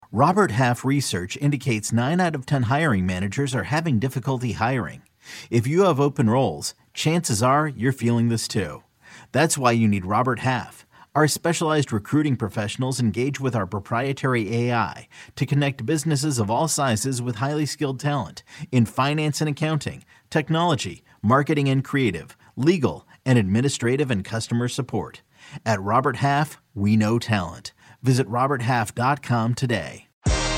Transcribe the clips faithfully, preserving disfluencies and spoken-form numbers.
Robert Half research indicates nine out of ten hiring managers are having difficulty hiring. If you have open roles, chances are you're feeling this too. That's why you need Robert Half. Our specialized recruiting professionals engage with our proprietary A I to connect businesses of all sizes with highly skilled talent in finance and accounting, technology, marketing and creative, legal, and administrative and customer support. At Robert Half, we know talent. Visit robert half dot com today.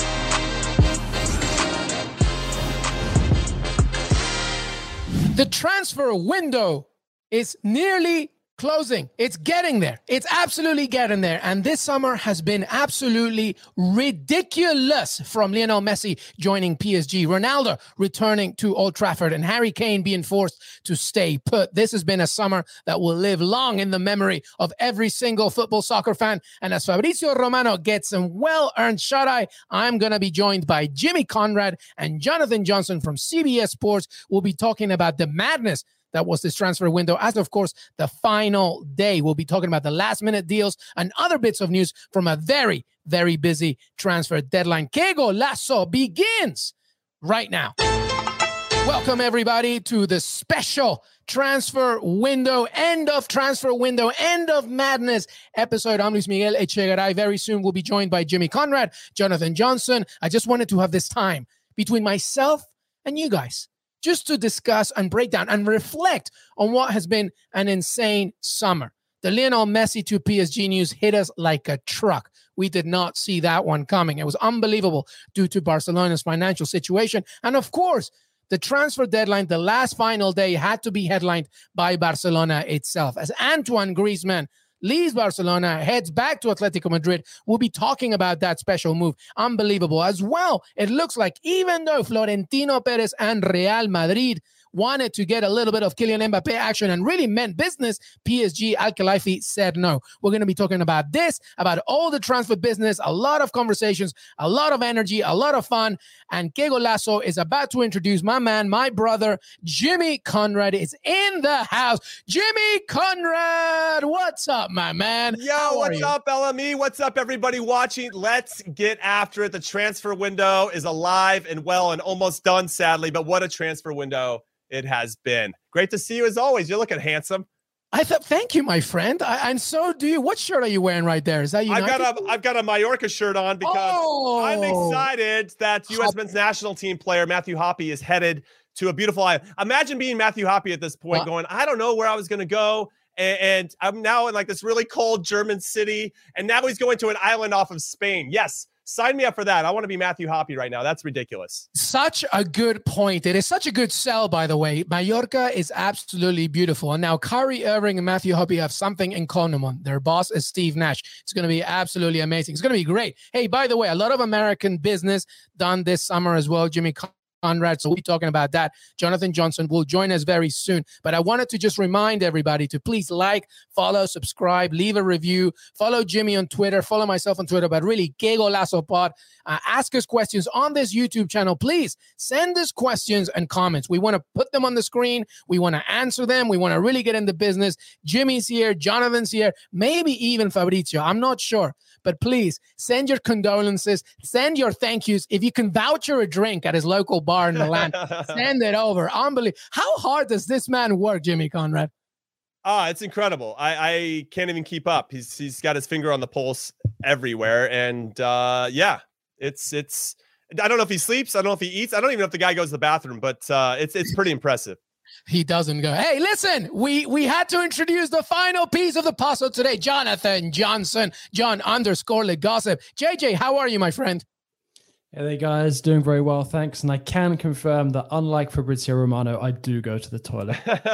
The transfer window is nearly closing. It's getting there. It's absolutely getting there. And this summer has been absolutely ridiculous, from Lionel Messi joining P S G, Ronaldo returning to Old Trafford, and Harry Kane being forced to stay put. This has been a summer that will live long in the memory of every single football soccer fan. And as Fabrizio Romano gets some well-earned shut-eye, I'm going to be joined by Jimmy Conrad and Jonathan Johnson from C B S Sports. We'll be talking about the madness that was this transfer window, as of course the final day. We'll be talking about the last minute deals and other bits of news from a very, very busy transfer deadline. Que Golazo begins right now. Welcome everybody to the special transfer window, end of transfer window, end of madness episode. I'm Luis Miguel Echegaray. Very soon we'll be joined by Jimmy Conrad, Jonathan Johnson. I just wanted to have this time between myself and you guys, just to discuss and break down and reflect on what has been an insane summer. The Lionel Messi to P S G news hit us like a truck. We did not see that one coming. It was unbelievable due to Barcelona's financial situation. And of course, the transfer deadline, the last final day, had to be headlined by Barcelona itself. As Antoine Griezmann leaves Barcelona, heads back to Atletico Madrid, we'll be talking about that special move. Unbelievable. As well, it looks like even though Florentino Perez and Real Madrid wanted to get a little bit of Kylian Mbappé action and really meant business, P S G Al-Khelaifi said no. We're going to be talking about this, about all the transfer business, a lot of conversations, a lot of energy, a lot of fun. And Que Golazo is about to introduce my man, my brother, Jimmy Conrad is in the house. Jimmy Conrad, what's up, my man? Yo, what's up, L M E? What's up, everybody watching? Let's get after it. The transfer window is alive and well and almost done, sadly, but what a transfer window it has been. Great to see you as always. You're looking handsome. I thought, thank you, my friend. I, and so do you. What shirt are you wearing right there? Is that you? I've got a I've got a Mallorca shirt on because oh. I'm excited that U S men's national team player Matthew Hoppe is headed to a beautiful island. Imagine being Matthew Hoppe at this point, uh, going, I don't know where I was going to go, and, and I'm now in like this really cold German city, and now he's going to an island off of Spain. Yes. Sign me up for that. I want to be Matthew Hoppe right now. That's ridiculous. Such a good point. It is such a good sell, by the way. Mallorca is absolutely beautiful. And now Kyrie Irving and Matthew Hoppe have something in common. Their boss is Steve Nash. It's going to be absolutely amazing. It's going to be great. Hey, by the way, a lot of American business done this summer as well. Jimmy Conrad, so we'll be talking about that. Jonathan Johnson will join us very soon. But I wanted to just remind everybody to please like, follow, subscribe, leave a review, follow Jimmy on Twitter, follow myself on Twitter, but really, Que Golazo Pod. Uh, ask us questions on this YouTube channel. Please send us questions and comments. We want to put them on the screen. We want to answer them. We want to really get into business. Jimmy's here. Jonathan's here. Maybe even Fabrizio. I'm not sure. But please send your condolences. Send your thank yous. If you can voucher a drink at his local bar in Milan, send it over. Unbelievable. How hard does this man work, Jimmy Conrad? Ah, it's incredible. I, I can't even keep up. He's he's got his finger on the pulse everywhere. And uh, yeah, it's it's. I don't know if he sleeps. I don't know if he eats. I don't even know if the guy goes to the bathroom. But uh, it's it's pretty impressive. He doesn't go, hey, listen, we we had to introduce the final piece of the puzzle today. Jonathan Johnson, John underscore Le Gossip. J J, how are you, my friend? Hey there, guys. Doing very well, thanks. And I can confirm that unlike Fabrizio Romano, I do go to the toilet.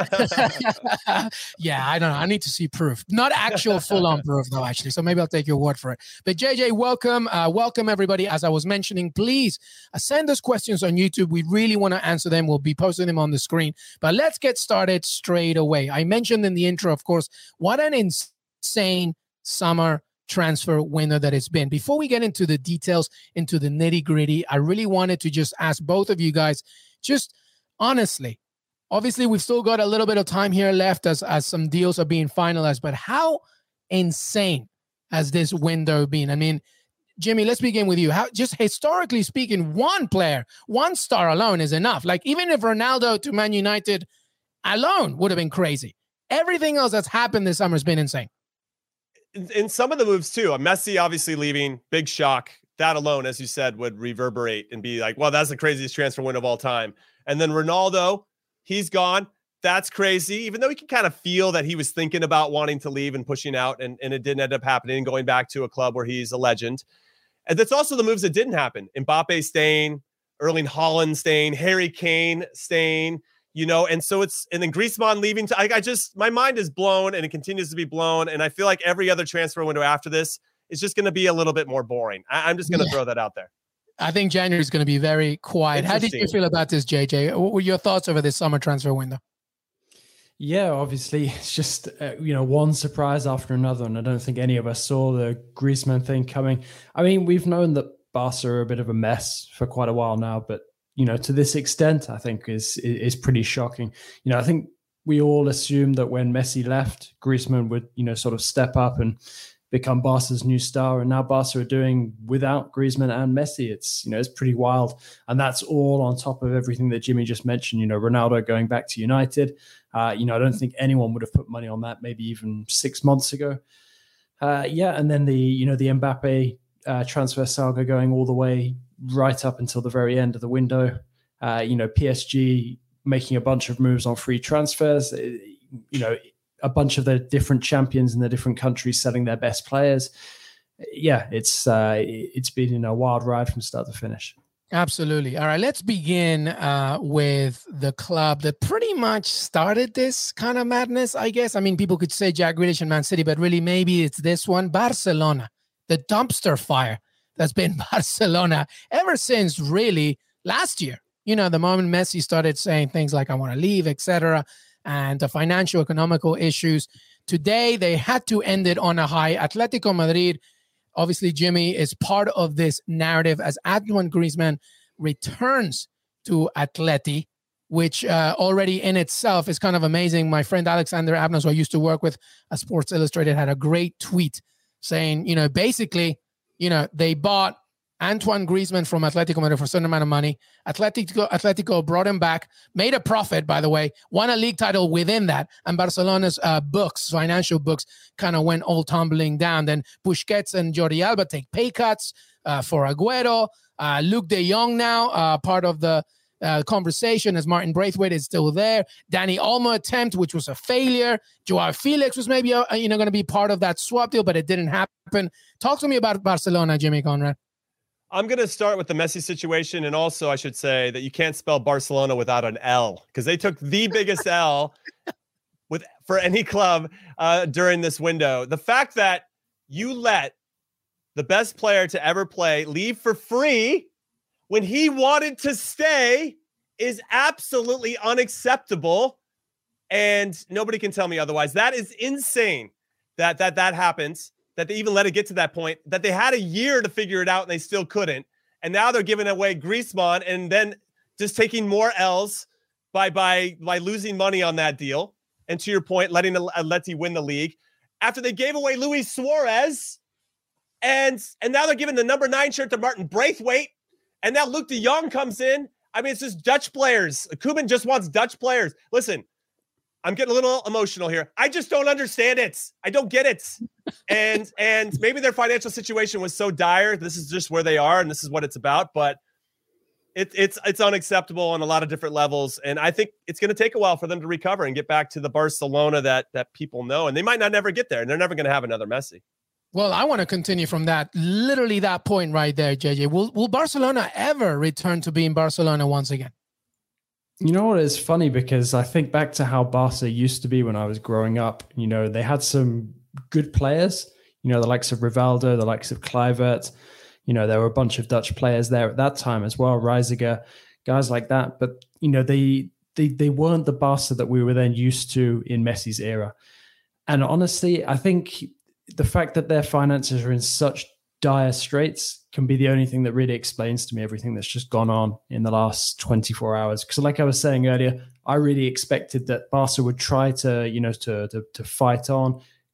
Yeah, I don't know. I need to see proof. Not actual full-on proof, though, actually. So maybe I'll take your word for it. But J J, welcome. Uh, welcome, everybody. As I was mentioning, please uh, send us questions on YouTube. We really want to answer them. We'll be posting them on the screen. But let's get started straight away. I mentioned in the intro, of course, what an insane summer transfer window that it's been. Before we get into the details, into the nitty gritty, I really wanted to just ask both of you guys, just honestly, obviously we've still got a little bit of time here left as, as some deals are being finalized, but how insane has this window been? I mean, Jimmy, let's begin with you. How, just historically speaking, one player, one star alone is enough. Like even if Ronaldo to Man United alone would have been crazy. Everything else that's happened this summer has been insane. In, in some of the moves too, Messi obviously leaving, big shock. That alone, as you said, would reverberate and be like, well, that's the craziest transfer window of all time. And then Ronaldo, he's gone. That's crazy, even though he can kind of feel that he was thinking about wanting to leave and pushing out, and, and it didn't end up happening, going back to a club where he's a legend. And that's also the moves that didn't happen. Mbappe staying, Erling Haaland staying, Harry Kane staying, you know, and so it's, and then Griezmann leaving. To, I, I just, my mind is blown and it continues to be blown. And I feel like every other transfer window after this is just going to be a little bit more boring. I, I'm just going to yeah. throw that out there. I think January is going to be very quiet. How did you feel about this, J J? What were your thoughts over this summer transfer window? Yeah, obviously, it's just, uh, you know, one surprise after another. And I don't think any of us saw the Griezmann thing coming. I mean, we've known that Barca are a bit of a mess for quite a while now, but, you know, to this extent, I think is is pretty shocking. You know, I think we all assumed that when Messi left, Griezmann would, you know, sort of step up and become Barca's new star. And now Barca are doing without Griezmann and Messi. It's, you know, it's pretty wild. And that's all on top of everything that Jimmy just mentioned, you know, Ronaldo going back to United. Uh, you know, I don't think anyone would have put money on that maybe even six months ago. Uh, yeah. And then the, you know, the Mbappe uh, transfer saga going all the way right up until the very end of the window. Uh, you know, P S G making a bunch of moves on free transfers, you know, a bunch of the different champions in the different countries selling their best players. Yeah, it's uh, it's been a wild ride from start to finish. Absolutely. All right, let's begin uh, with the club that pretty much started this kind of madness, I guess. I mean, people could say Jack Grealish and Man City, but really maybe it's this one, Barcelona, the dumpster fire that's been Barcelona ever since really last year. You know, the moment Messi started saying things like, I want to leave, et cetera, and the financial, economical issues. Today, they had to end it on a high. Atletico Madrid, obviously, Jimmy, is part of this narrative as Antoine Griezmann returns to Atleti, which uh, already in itself is kind of amazing. My friend Alexander Abnas, who I used to work with at Sports Illustrated, had a great tweet saying, you know, basically, you know, they bought Antoine Griezmann from Atletico Madrid for a certain amount of money. Atletico, Atletico brought him back, made a profit, by the way, won a league title within that. And Barcelona's uh, books, financial books, kind of went all tumbling down. Then Busquets and Jordi Alba take pay cuts uh, for Agüero. Uh, Luke de Jong now, uh, part of the uh, conversation as Martin Braithwaite is still there. Dani Olmo attempt, which was a failure. Joao Felix was maybe uh, you know going to be part of that swap deal, but it didn't happen. Talk to me about Barcelona, Jimmy Conrad. I'm going to start with the Messi situation. And also I should say that you can't spell Barcelona without an L, because they took the biggest L with for any club uh, during this window. The fact that you let the best player to ever play leave for free when he wanted to stay is absolutely unacceptable. And nobody can tell me otherwise. That is insane that that that happens. That they even let it get to that point, that they had a year to figure it out and they still couldn't. And now they're giving away Griezmann and then just taking more L's by by by losing money on that deal. And to your point, letting Atleti win the league after they gave away Luis Suarez. And, and now they're giving the number nine shirt to Martin Braithwaite. And now Luke de Jong comes in. I mean, it's just Dutch players. Koeman just wants Dutch players. Listen, I'm getting a little emotional here. I just don't understand it. I don't get it. And and maybe their financial situation was so dire. This is just where they are, and this is what it's about. But it, it's it's unacceptable on a lot of different levels. And I think it's going to take a while for them to recover and get back to the Barcelona that that people know. And they might not never get there, and they're never going to have another Messi. Well, I want to continue from that, literally that point right there, J J. Will will Barcelona ever return to being Barcelona once again? You know what? It's funny because I think back to how Barca used to be when I was growing up. You know, they had some good players, you know, the likes of Rivaldo, the likes of Kluivert. You know, there were a bunch of Dutch players there at that time as well, Reisiger, guys like that. But, you know, they they they weren't the Barca that we were then used to in Messi's era. And honestly, I think the fact that their finances are in such dire straits can be the only thing that really explains to me everything that's just gone on in the last twenty-four hours. Because like I was saying earlier, I really expected that Barca would try to, you know, to, to, to fight on,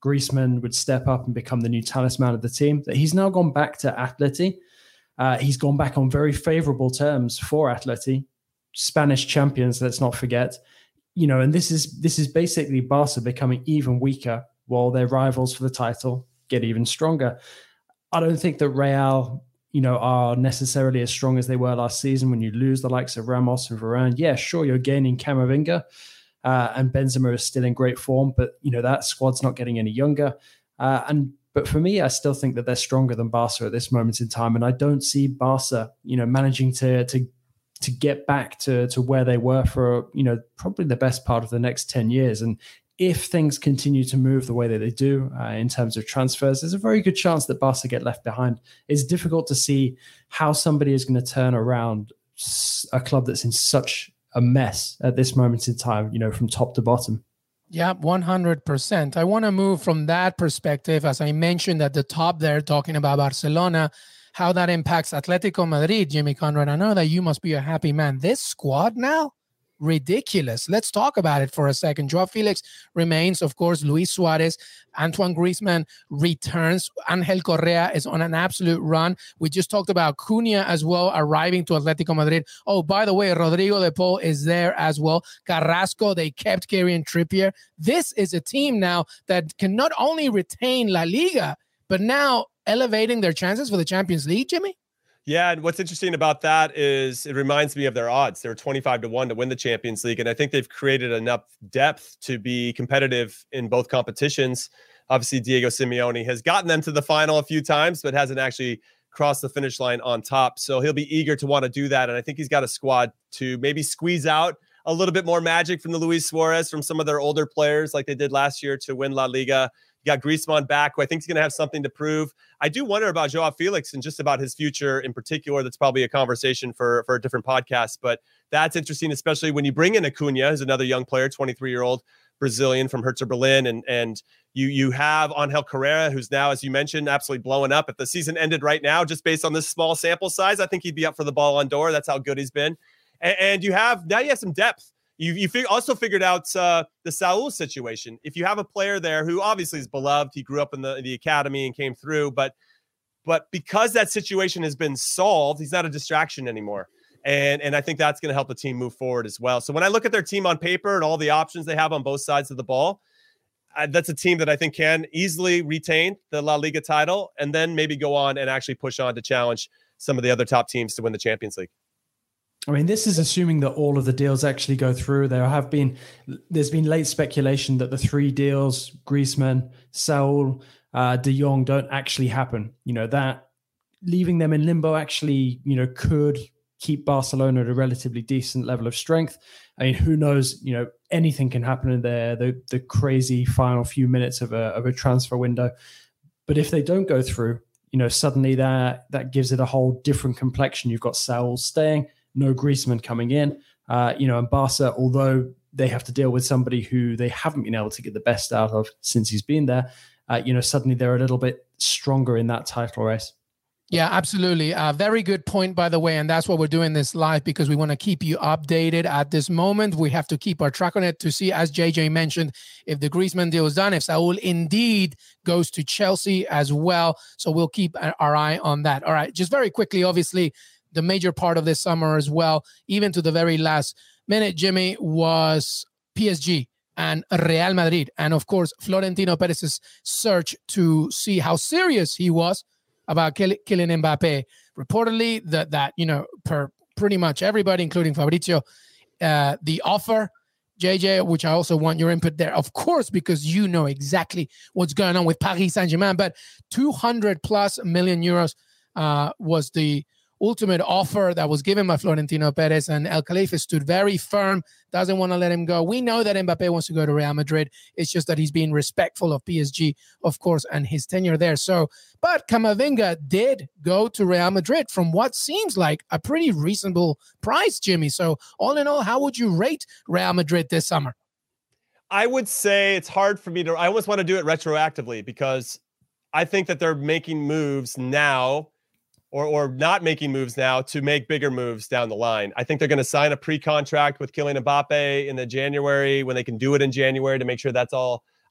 Griezmann would step up and become the new talisman of the team. That he's now gone back to Atleti. Uh, he's gone back on very favorable terms for Atleti, Spanish champions. Let's not forget, you know, and this is this is basically Barca becoming even weaker while their rivals for the title get even stronger. I don't think that Real, you know, are necessarily as strong as they were last season. When you lose the likes of Ramos and Varane, yeah, sure, you're gaining Camavinga, uh, and Benzema is still in great form, but you know that squad's not getting any younger. Uh, and but for me, I still think that they're stronger than Barca at this moment in time, and I don't see Barca, you know, managing to to to get back to to where they were for, you know, probably the best part of the next ten years. And if things continue to move the way that they do uh, in terms of transfers, there's a very good chance that Barca get left behind. It's difficult to see how somebody is going to turn around a club that's in such a mess at this moment in time, you know, from top to bottom. Yeah, one hundred percent. I want to move from that perspective, as I mentioned at the top there, talking about Barcelona, how that impacts Atletico Madrid. Jimmy Conrad, I know that you must be a happy man. This squad now, ridiculous. Let's talk about it for a second. Joao Felix remains, of course. Luis Suarez, Antoine Griezmann returns. Angel Correa is on an absolute run. We just talked about Cunha as well, arriving to Atletico Madrid. Oh, by the way, Rodrigo de Paul is there as well. Carrasco, they kept Kieran Trippier. This is a team now that can not only retain La Liga, but now elevating their chances for the Champions League, Jimmy? Yeah, and what's interesting about that is it reminds me of their odds. They're twenty-five to one to win the Champions League, and I think they've created enough depth to be competitive in both competitions. Obviously, Diego Simeone has gotten them to the final a few times, but hasn't actually crossed the finish line on top. So he'll be eager to want to do that, and I think he's got a squad to maybe squeeze out a little bit more magic from the Luis Suarez, from some of their older players like they did last year to win La Liga. You got Griezmann back, who I think is going to have something to prove. I do wonder about Joao Felix and just about his future in particular. That's probably a conversation for, for a different podcast, but that's interesting, especially when you bring in Acuna, who's another young player, twenty-three-year-old Brazilian from Hertha Berlin, and and you you have Angel Correa, who's now, as you mentioned, absolutely blowing up. If the season ended right now, just based on this small sample size, I think he'd be up for the Ballon d'Or. That's how good he's been. And, and you have now you have some depth. You you fig- also figured out uh, the Saúl situation. If you have a player there who obviously is beloved, he grew up in the, the academy and came through, but but because that situation has been solved, he's not a distraction anymore. And, and I think that's going to help the team move forward as well. So when I look at their team on paper and all the options they have on both sides of the ball, uh, that's a team that I think can easily retain the La Liga title and then maybe go on and actually push on to challenge some of the other top teams to win the Champions League. I mean, this is assuming that all of the deals actually go through. There have been, there's been late speculation that the three deals, Griezmann, Saúl, uh, De Jong, don't actually happen. You know, that leaving them in limbo actually, you know, could keep Barcelona at a relatively decent level of strength. I mean, who knows? You know, anything can happen in there. The the crazy final few minutes of a of a transfer window. But if they don't go through, you know, suddenly that that gives it a whole different complexion. You've got Saúl staying, no Griezmann coming in, uh, you know, and Barca, although they have to deal with somebody who they haven't been able to get the best out of since he's been there, uh, you know, suddenly they're a little bit stronger in that title race. Yeah, absolutely. Uh, very good point, by the way. And that's why we're doing this live, because we want to keep you updated at this moment. We have to keep our track on it to see, as J J mentioned, if the Griezmann deal is done, if Saúl indeed goes to Chelsea as well. So we'll keep our eye on that. All right, just very quickly, obviously, the major part of this summer as well, even to the very last minute, Jimmy, was P S G and Real Madrid. And of course, Florentino Perez's search to see how serious he was about Kylian Mbappe. Reportedly, that, that you know, per pretty much everybody, including Fabrizio, uh, the offer, J J, which I also want your input there, of course, because you know exactly what's going on with Paris Saint-Germain, but two hundred plus million euros uh, was the ultimate offer that was given by Florentino Perez, and El Khalifa stood very firm, doesn't want to let him go. We know that Mbappe wants to go to Real Madrid. It's just that he's being respectful of P S G, of course, and his tenure there. So, but Camavinga did go to Real Madrid from what seems like a pretty reasonable price, Jimmy. So all in all, how would you rate Real Madrid this summer? I would say it's hard for me to, I almost want to do it retroactively, because I think that they're making moves now or or not making moves now to make bigger moves down the line. I think they're going to sign a pre-contract with Kylian Mbappe in the January, when they can do it in January, to make sure that's all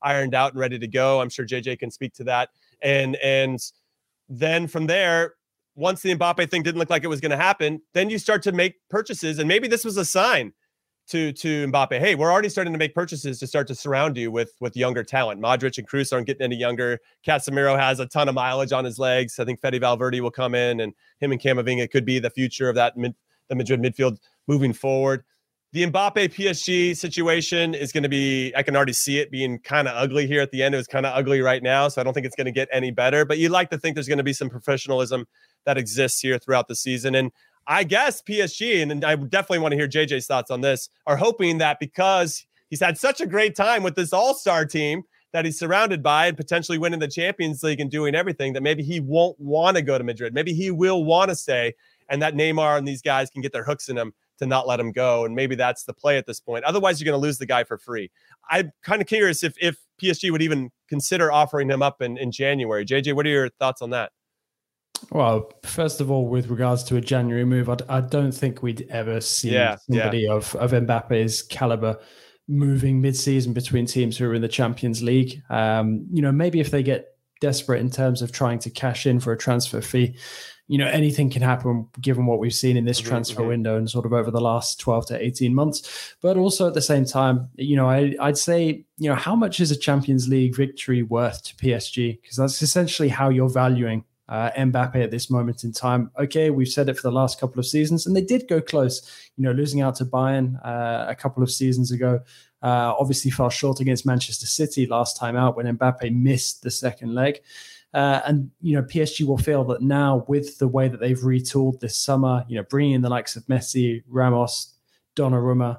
ironed out and ready to go. I'm sure J J can speak to that. And and then from there, once the Mbappe thing didn't look like it was going to happen, then you start to make purchases. And maybe this was a sign to to Mbappe. Hey, we're already starting to make purchases to start to surround you with with younger talent. Modric and Kroos aren't getting any younger. Casemiro has a ton of mileage on his legs. I think Fede Valverde will come in, and him and Camavinga could be the future of that mid, the Madrid midfield moving forward. The Mbappe P S G situation is going to be, I can already see it being kind of ugly here at the end. It was kind of ugly right now, so I don't think it's going to get any better. But you'd like to think there's going to be some professionalism that exists here throughout the season. And I guess P S G, and I definitely want to hear J J's thoughts on this, are hoping that because he's had such a great time with this all-star team that he's surrounded by and potentially winning the Champions League and doing everything, that maybe he won't want to go to Madrid. Maybe he will want to stay, and that Neymar and these guys can get their hooks in him to not let him go. And maybe that's the play at this point. Otherwise, you're going to lose the guy for free. I'm kind of curious if if P S G would even consider offering him up in, in January. J J, what are your thoughts on that? Well, first of all, with regards to a January move, I, I don't think we'd ever see yeah, somebody yeah. of, of Mbappe's caliber moving mid-season between teams who are in the Champions League. Um, you know, maybe if they get desperate in terms of trying to cash in for a transfer fee, you know, anything can happen given what we've seen in this mm-hmm, transfer mm-hmm. window and sort of over the last twelve to eighteen months. But also at the same time, you know, I, I'd say, you know, how much is a Champions League victory worth to P S G? Because that's essentially how you're valuing uh, Mbappe at this moment in time. Okay, we've said it for the last couple of seasons, and they did go close, you know, losing out to Bayern uh, a couple of seasons ago. Uh, obviously fell short against Manchester City last time out when Mbappe missed the second leg. Uh, and, you know, P S G will feel that now with the way that they've retooled this summer, you know, bringing in the likes of Messi, Ramos, Donnarumma,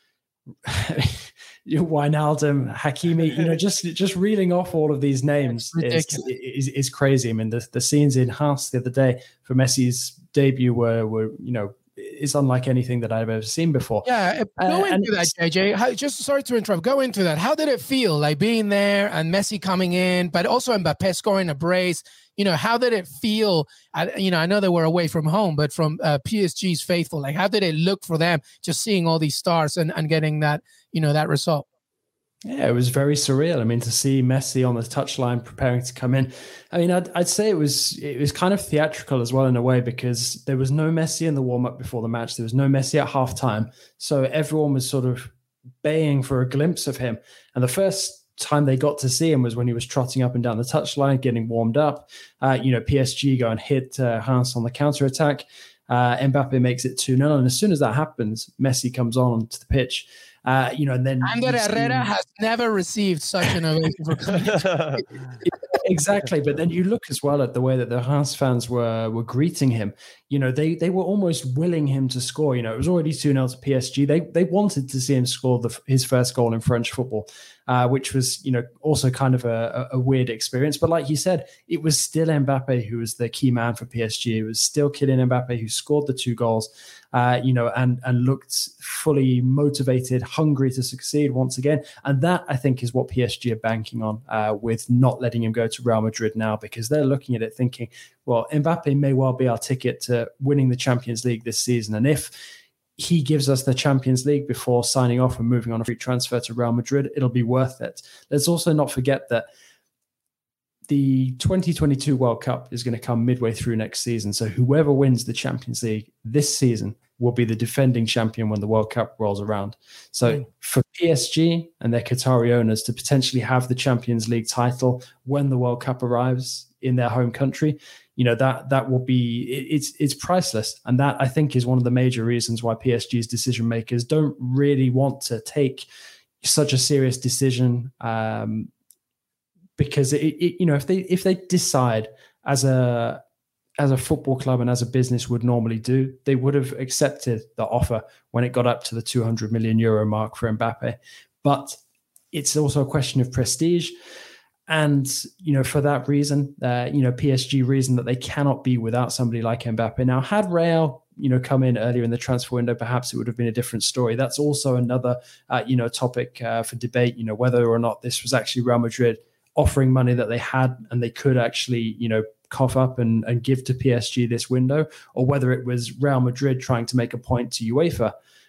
Wijnaldum, Hakimi, you know, just just reeling off all of these names is, is is crazy. I mean, the, the scenes in Haas the other day for Messi's debut were, were you know, it's unlike anything that I've ever seen before. Yeah, go uh, into that, J J. How, just sorry to interrupt. Go into that. How did it feel, like being there and Messi coming in, but also Mbappe scoring a brace? You know, how did it feel? I, you know, I know they were away from home, but from uh, P S G's faithful, like how did it look for them just seeing all these stars and, and getting that, you know, that result? Yeah, it was very surreal. I mean, to see Messi on the touchline preparing to come in. I mean, I'd, I'd say it was it was kind of theatrical as well in a way, because there was no Messi in the warm-up before the match. There was no Messi at halftime. So everyone was sort of baying for a glimpse of him. And the first time they got to see him was when he was trotting up and down the touchline, getting warmed up. Uh, you know, P S G go and hit uh, Hans on the counter-attack. Uh, Mbappe makes it two nil. And as soon as that happens, Messi comes on onto the pitch. Uh, you know, and then Ander Herrera has never received such an ovation for coming. Exactly, but then you look as well at the way that the Haas fans were were greeting him. You know, they they were almost willing him to score. You know, it was already two nil to P S G. They they wanted to see him score the, his first goal in French football, uh, which was, you know, also kind of a, a weird experience. But like you said, it was still Mbappe who was the key man for P S G. It was still Kylian Mbappe who scored the two goals. Uh, you know, and and looked fully motivated, hungry to succeed once again. And that, I think, is what P S G are banking on uh, with not letting him go to Real Madrid now, because they're looking at it thinking, well, Mbappe may well be our ticket to winning the Champions League this season. And if he gives us the Champions League before signing off and moving on a free transfer to Real Madrid, it'll be worth it. Let's also not forget that the twenty twenty-two World Cup is going to come midway through next season. So whoever wins the Champions League this season will be the defending champion when the World Cup rolls around. So mm. for P S G and their Qatari owners to potentially have the Champions League title when the World Cup arrives in their home country, you know, that that will be, it, it's it's priceless. And that, I think, is one of the major reasons why P S G's decision makers don't really want to take such a serious decision, um, because it, it, you know, if they if they decide as a as a football club and as a business would normally do, they would have accepted the offer when it got up to the two hundred million euro mark for Mbappe. But it's also a question of prestige. And, you know, for that reason, uh, you know, P S G reason that they cannot be without somebody like Mbappe. Now, had Real, you know, come in earlier in the transfer window, perhaps it would have been a different story. That's also another, uh, you know, topic uh, for debate, you know, whether or not this was actually Real Madrid offering money that they had and they could actually, you know, cough up and, and give to P S G this window, or whether it was Real Madrid trying to make a point to UEFA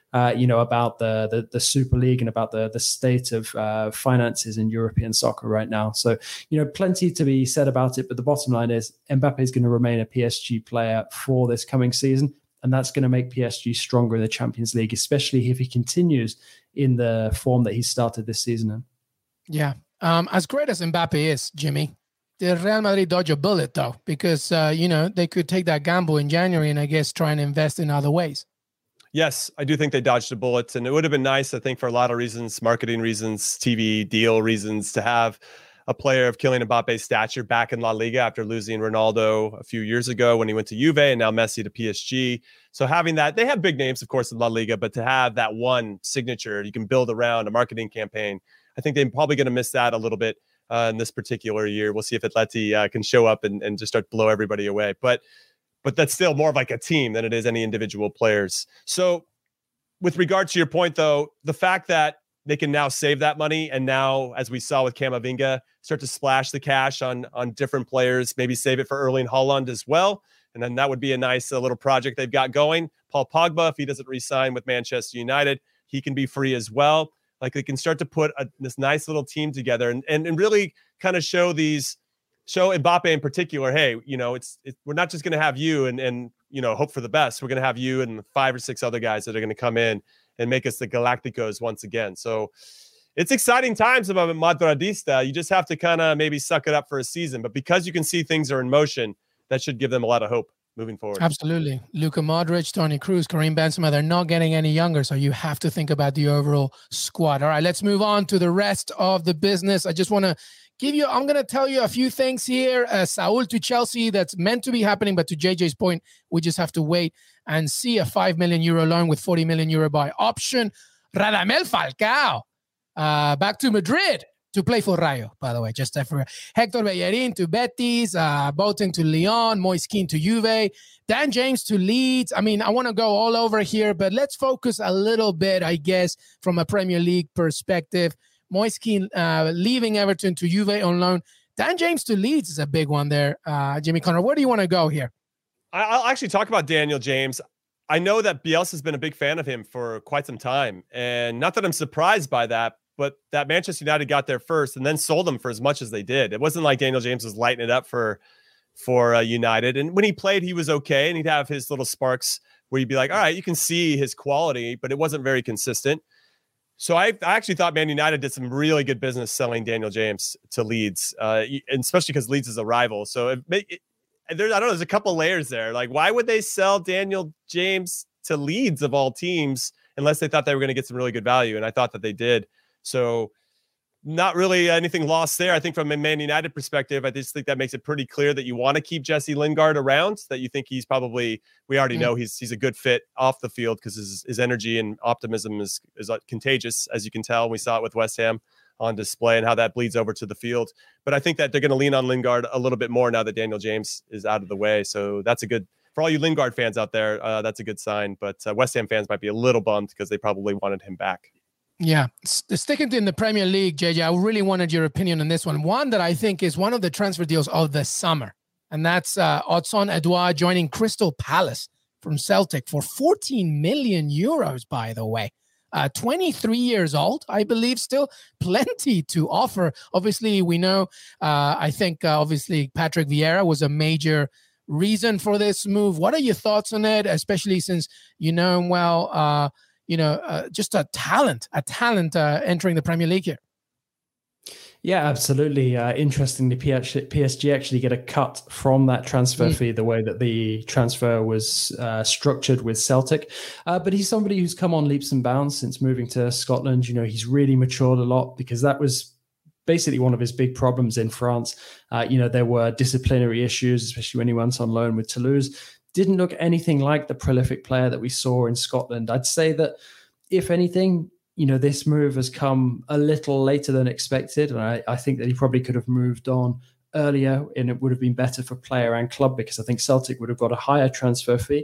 uh, you know, about the, the the Super League and about the the state of uh, finances in European soccer right now. So, you know, plenty to be said about it. But the bottom line is Mbappe is going to remain a P S G player for this coming season. And that's going to make P S G stronger in the Champions League, especially if he continues in the form that he started this season in. Yeah. Um, as great as Mbappe is, Jimmy, did Real Madrid dodge a bullet, though? Because, uh, you know, they could take that gamble in January and I guess try and invest in other ways. Yes, I do think they dodged a bullet. And it would have been nice, I think, for a lot of reasons, marketing reasons, T V deal reasons, to have a player of Kylian Mbappe's stature back in La Liga after losing Ronaldo a few years ago when he went to Juve and now Messi to P S G. So having that, they have big names, of course, in La Liga, but to have that one signature you can build around a marketing campaign, I think they're probably going to miss that a little bit uh, in this particular year. We'll see if Atleti uh, can show up and, and just start to blow everybody away. But but that's still more of like a team than it is any individual players. So with regard to your point, though, the fact that they can now save that money and now, as we saw with Camavinga, start to splash the cash on, on different players, maybe save it for Erling Haaland as well. And then that would be a nice uh, little project they've got going. Paul Pogba, if he doesn't re-sign with Manchester United, he can be free as well. Like they can start to put a, this nice little team together and, and, and really kind of show these, show Mbappe in particular, hey, you know, it's, it, we're not just going to have you and, and, you know, hope for the best. We're going to have you and five or six other guys that are going to come in and make us the Galacticos once again. So it's exciting times about Madridista. You just have to kind of maybe suck it up for a season. But because you can see things are in motion, that should give them a lot of hope moving forward. Absolutely. Luka Modric, Toni Kroos, Karim Benzema, they're not getting any younger. So you have to think about the overall squad. All right, let's move on to the rest of the business. I just want to give you, I'm going to tell you a few things here. Uh, Saul to Chelsea, that's meant to be happening. But to J J's point, we just have to wait and see. A five million euro loan with forty million euro buy option. Radamel Falcao, uh, back to Madrid to play for Rayo, by the way, just for Hector Bellerin to Betis, uh, Boateng to Lyon, Moise Kean to Juve, Dan James to Leeds. I mean, I want to go all over here, but let's focus a little bit, I guess, from a Premier League perspective. Moise Kean uh, leaving Everton to Juve on loan. Dan James to Leeds is a big one there. Uh, Jimmy Connor, where do you want to go here? I'll actually talk about Daniel James. I know that Bielsa's been a big fan of him for quite some time, and not that I'm surprised by that, but that Manchester United got there first and then sold him for as much as they did. It wasn't like Daniel James was lighting it up for for uh, United. And when he played, he was okay, and he'd have his little sparks where you'd be like, all right, you can see his quality, but it wasn't very consistent. So I, I actually thought Man United did some really good business selling Daniel James to Leeds, uh, and especially because Leeds is a rival. So it, it, there, I don't know, there's a couple layers there. Like, why would they sell Daniel James to Leeds of all teams unless they thought they were going to get some really good value? And I thought that they did. So not really anything lost there. I think from a Man United perspective, I just think that makes it pretty clear that you want to keep Jesse Lingard around, that you think he's probably, we already mm. know he's he's a good fit off the field because his, his energy and optimism is, is contagious, as you can tell. We saw it with West Ham on display and how that bleeds over to the field. But I think that they're going to lean on Lingard a little bit more now that Daniel James is out of the way. So that's a good, for all you Lingard fans out there, uh, that's a good sign. But uh, West Ham fans might be a little bummed because they probably wanted him back. Yeah, sticking to in the Premier League, J J, I really wanted your opinion on this one. One that I think is one of the transfer deals of the summer, and that's uh, Odsonne Edouard joining Crystal Palace from Celtic for fourteen million euros, by the way. Uh, twenty-three years old, I believe, still plenty to offer. Obviously, we know, uh, I think, uh, obviously, Patrick Vieira was a major reason for this move. What are your thoughts on it, especially since you know him well? Uh, you know, uh, just a talent, a talent uh, entering the Premier League here. Yeah, absolutely. Uh, interestingly, P S G actually get a cut from that transfer mm. fee, the way that the transfer was uh, structured with Celtic. Uh, but he's somebody who's come on leaps and bounds since moving to Scotland. You know, he's really matured a lot because that was basically one of his big problems in France. Uh, you know, there were disciplinary issues, especially when he went on loan with Toulouse. Didn't look anything like the prolific player that we saw in Scotland. I'd say that, if anything, you know, this move has come a little later than expected. And I, I think that he probably could have moved on earlier, and it would have been better for player and club because I think Celtic would have got a higher transfer fee.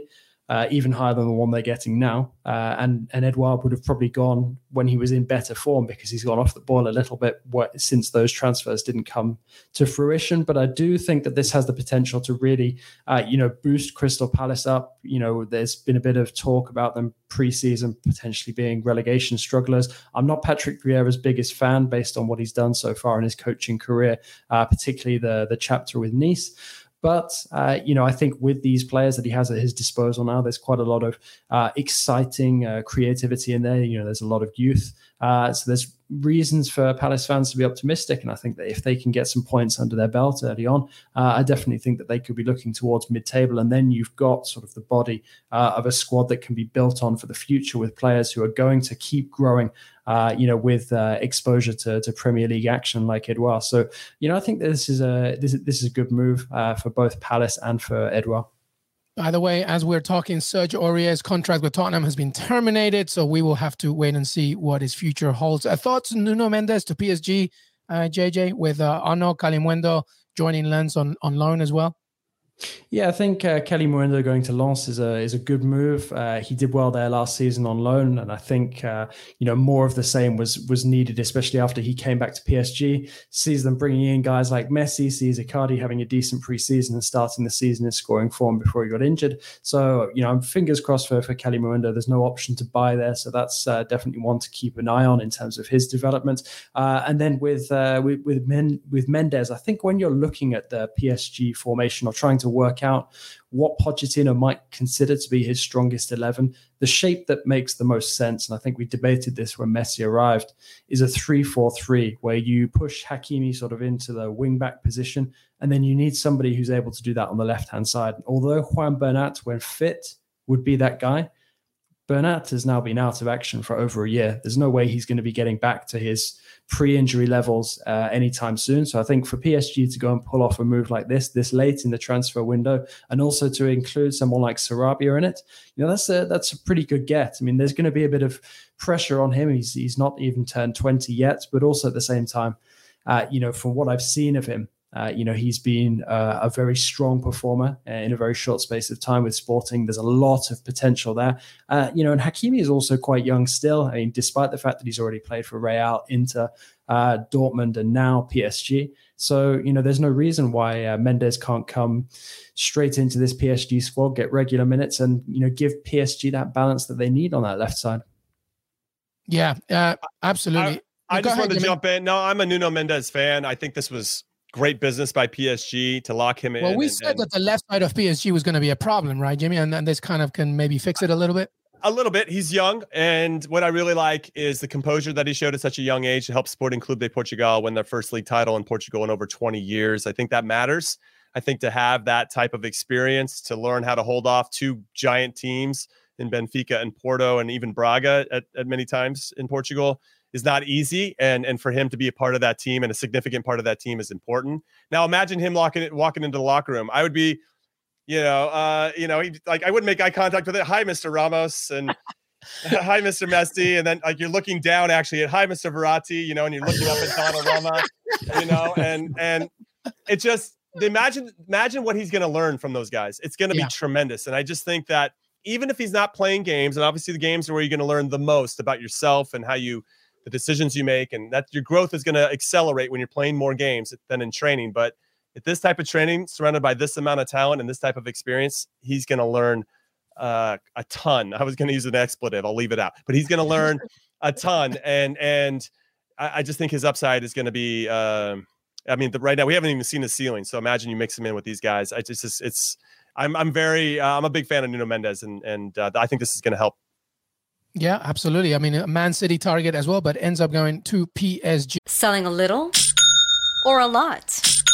uh, even higher than the one they're getting now. Uh, and, and Edouard would have probably gone when he was in better form because he's gone off the boil a little bit what, since those transfers didn't come to fruition. But I do think that this has the potential to really, uh, you know, boost Crystal Palace up. You know, there's been a bit of talk about them pre-season potentially being relegation strugglers. I'm not Patrick Vieira's biggest fan based on what he's done so far in his coaching career, uh, particularly the, the chapter with Nice. But, uh, you know, I think with these players that he has at his disposal now, there's quite a lot of uh, exciting uh, creativity in there. You know, there's a lot of youth. Uh, so there's reasons for Palace fans to be optimistic. And I think that if they can get some points under their belt early on, uh, I definitely think that they could be looking towards mid-table. And then you've got sort of the body uh, of a squad that can be built on for the future with players who are going to keep growing, uh, you know, with uh, exposure to, to Premier League action like Edouard. So, you know, I think this is a this is, this is a good move uh, for both Palace and for Edouard. By the way, as we're talking, Serge Aurier's contract with Tottenham has been terminated, so we will have to wait and see what his future holds. Uh, thoughts, Nuno Mendes to P S G, uh, J J, with uh, Arnaud Kalimuendo joining Lens on, on loan as well? Yeah, I think uh, Kalimuendo going to Lens is a is a good move. Uh, he did well there last season on loan, and I think uh, you know more of the same was was needed, especially after he came back to P S G. Sees them bringing in guys like Messi, sees Icardi having a decent preseason and starting the season in scoring form before he got injured. So you know, I'm fingers crossed for for Kalimuendo. There's no option to buy there, so that's uh, definitely one to keep an eye on in terms of his development. Uh, and then with uh, with with, Men- with Mendes, I think when you're looking at the P S G formation or trying to to work out what Pochettino might consider to be his strongest eleven, the shape that makes the most sense, and I think we debated this when Messi arrived, is a three four three, where you push Hakimi sort of into the wing-back position, and then you need somebody who's able to do that on the left-hand side. Although Juan Bernat, when fit, would be that guy, Bernat has now been out of action for over a year. There's no way he's going to be getting back to his pre-injury levels uh, anytime soon. So I think for P S G to go and pull off a move like this, this late in the transfer window, and also to include someone like Sarabia in it, you know, that's a that's a pretty good get. I mean, there's going to be a bit of pressure on him. He's he's not even turned twenty yet, but also at the same time, uh, you know, from what I've seen of him, Uh, you know, he's been uh, a very strong performer uh, in a very short space of time with Sporting. There's a lot of potential there. Uh, you know, and Hakimi is also quite young still. I mean, despite the fact that he's already played for Real, Inter, uh, Dortmund, and now P S G. So, you know, there's no reason why uh, Mendes can't come straight into this P S G squad, get regular minutes, and, you know, give P S G that balance that they need on that left side. Yeah, uh, absolutely. I, I just wanted to Jimmy. jump in. No, I'm a Nuno Mendes fan. I think this was great business by P S G to lock him in. Well, we and, said and, that the left side of P S G was going to be a problem, right, Jimmy? And then this kind of can maybe fix it a little bit. A little bit. He's young. And what I really like is the composure that he showed at such a young age to help Sporting Clube de Portugal win their first league title in Portugal in over twenty years. I think that matters. I think to have that type of experience, to learn how to hold off two giant teams in Benfica and Porto, and even Braga at, at many times in Portugal, is not easy, and and for him to be a part of that team and a significant part of that team is important. Now imagine him walking it, walking into the locker room. I would be, you know, uh, you know, like I wouldn't make eye contact with it. Hi, Mister Ramos, and hi, Mister Messi, and then like you're looking down actually at hi, Mister Verratti, you know, and you're looking up at Donnarumma, you know, and and it just imagine imagine what he's going to learn from those guys. It's going to yeah. be tremendous, and I just think that even if he's not playing games, and obviously the games are where you're going to learn the most about yourself and how you. The decisions you make, and that your growth is going to accelerate when you're playing more games than in training. But at this type of training, surrounded by this amount of talent and this type of experience, he's going to learn uh, a ton. I was going to use an expletive. I'll leave it out, but he's going to learn a ton. And, and I, I just think his upside is going to be, um, I mean, the, right now we haven't even seen the ceiling. So imagine you mix him in with these guys. I just, it's, it's I'm, I'm very, uh, I'm a big fan of Nuno Mendes, and, and uh, I think this is going to help. Yeah, absolutely. I mean, a Man City target as well, but ends up going to P S G. Selling a little or a lot?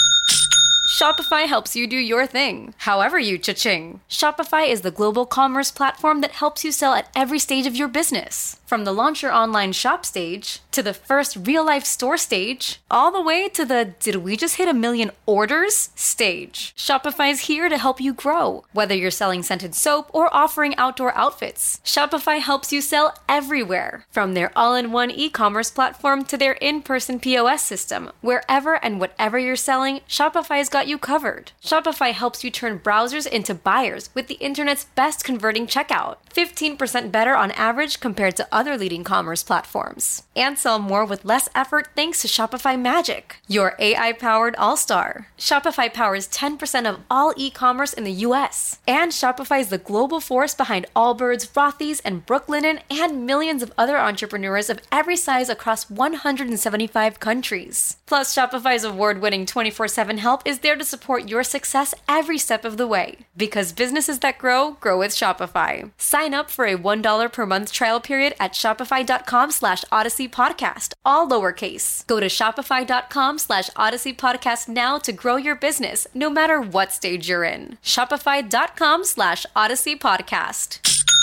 Shopify helps you do your thing, however you cha-ching. Shopify is the global commerce platform that helps you sell at every stage of your business. From the launch your online shop stage, to the first real-life store stage, all the way to the did we just hit a million orders stage. Shopify is here to help you grow. Whether you're selling scented soap or offering outdoor outfits, Shopify helps you sell everywhere. From their all-in-one e-commerce platform to their in-person P O S system, wherever and whatever you're selling, Shopify's got you covered. Shopify helps you turn browsers into buyers with the internet's best converting checkout, fifteen percent better on average compared to other leading commerce platforms. And sell more with less effort thanks to Shopify Magic, your A I-powered all-star. Shopify powers ten percent of all e-commerce in the U S. And Shopify is the global force behind Allbirds, Rothy's, and Brooklinen, and millions of other entrepreneurs of every size across one hundred seventy-five countries. Plus, Shopify's award-winning twenty-four seven help is there to support your success every step of the way. Because businesses that grow, grow with Shopify. Sign up for a one dollar per month trial period at shopify.com slash Odyssey Podcast, all lowercase. Go to shopify.com slash Odyssey Podcast now to grow your business, no matter what stage you're in. Shopify.com slash Odyssey Podcast.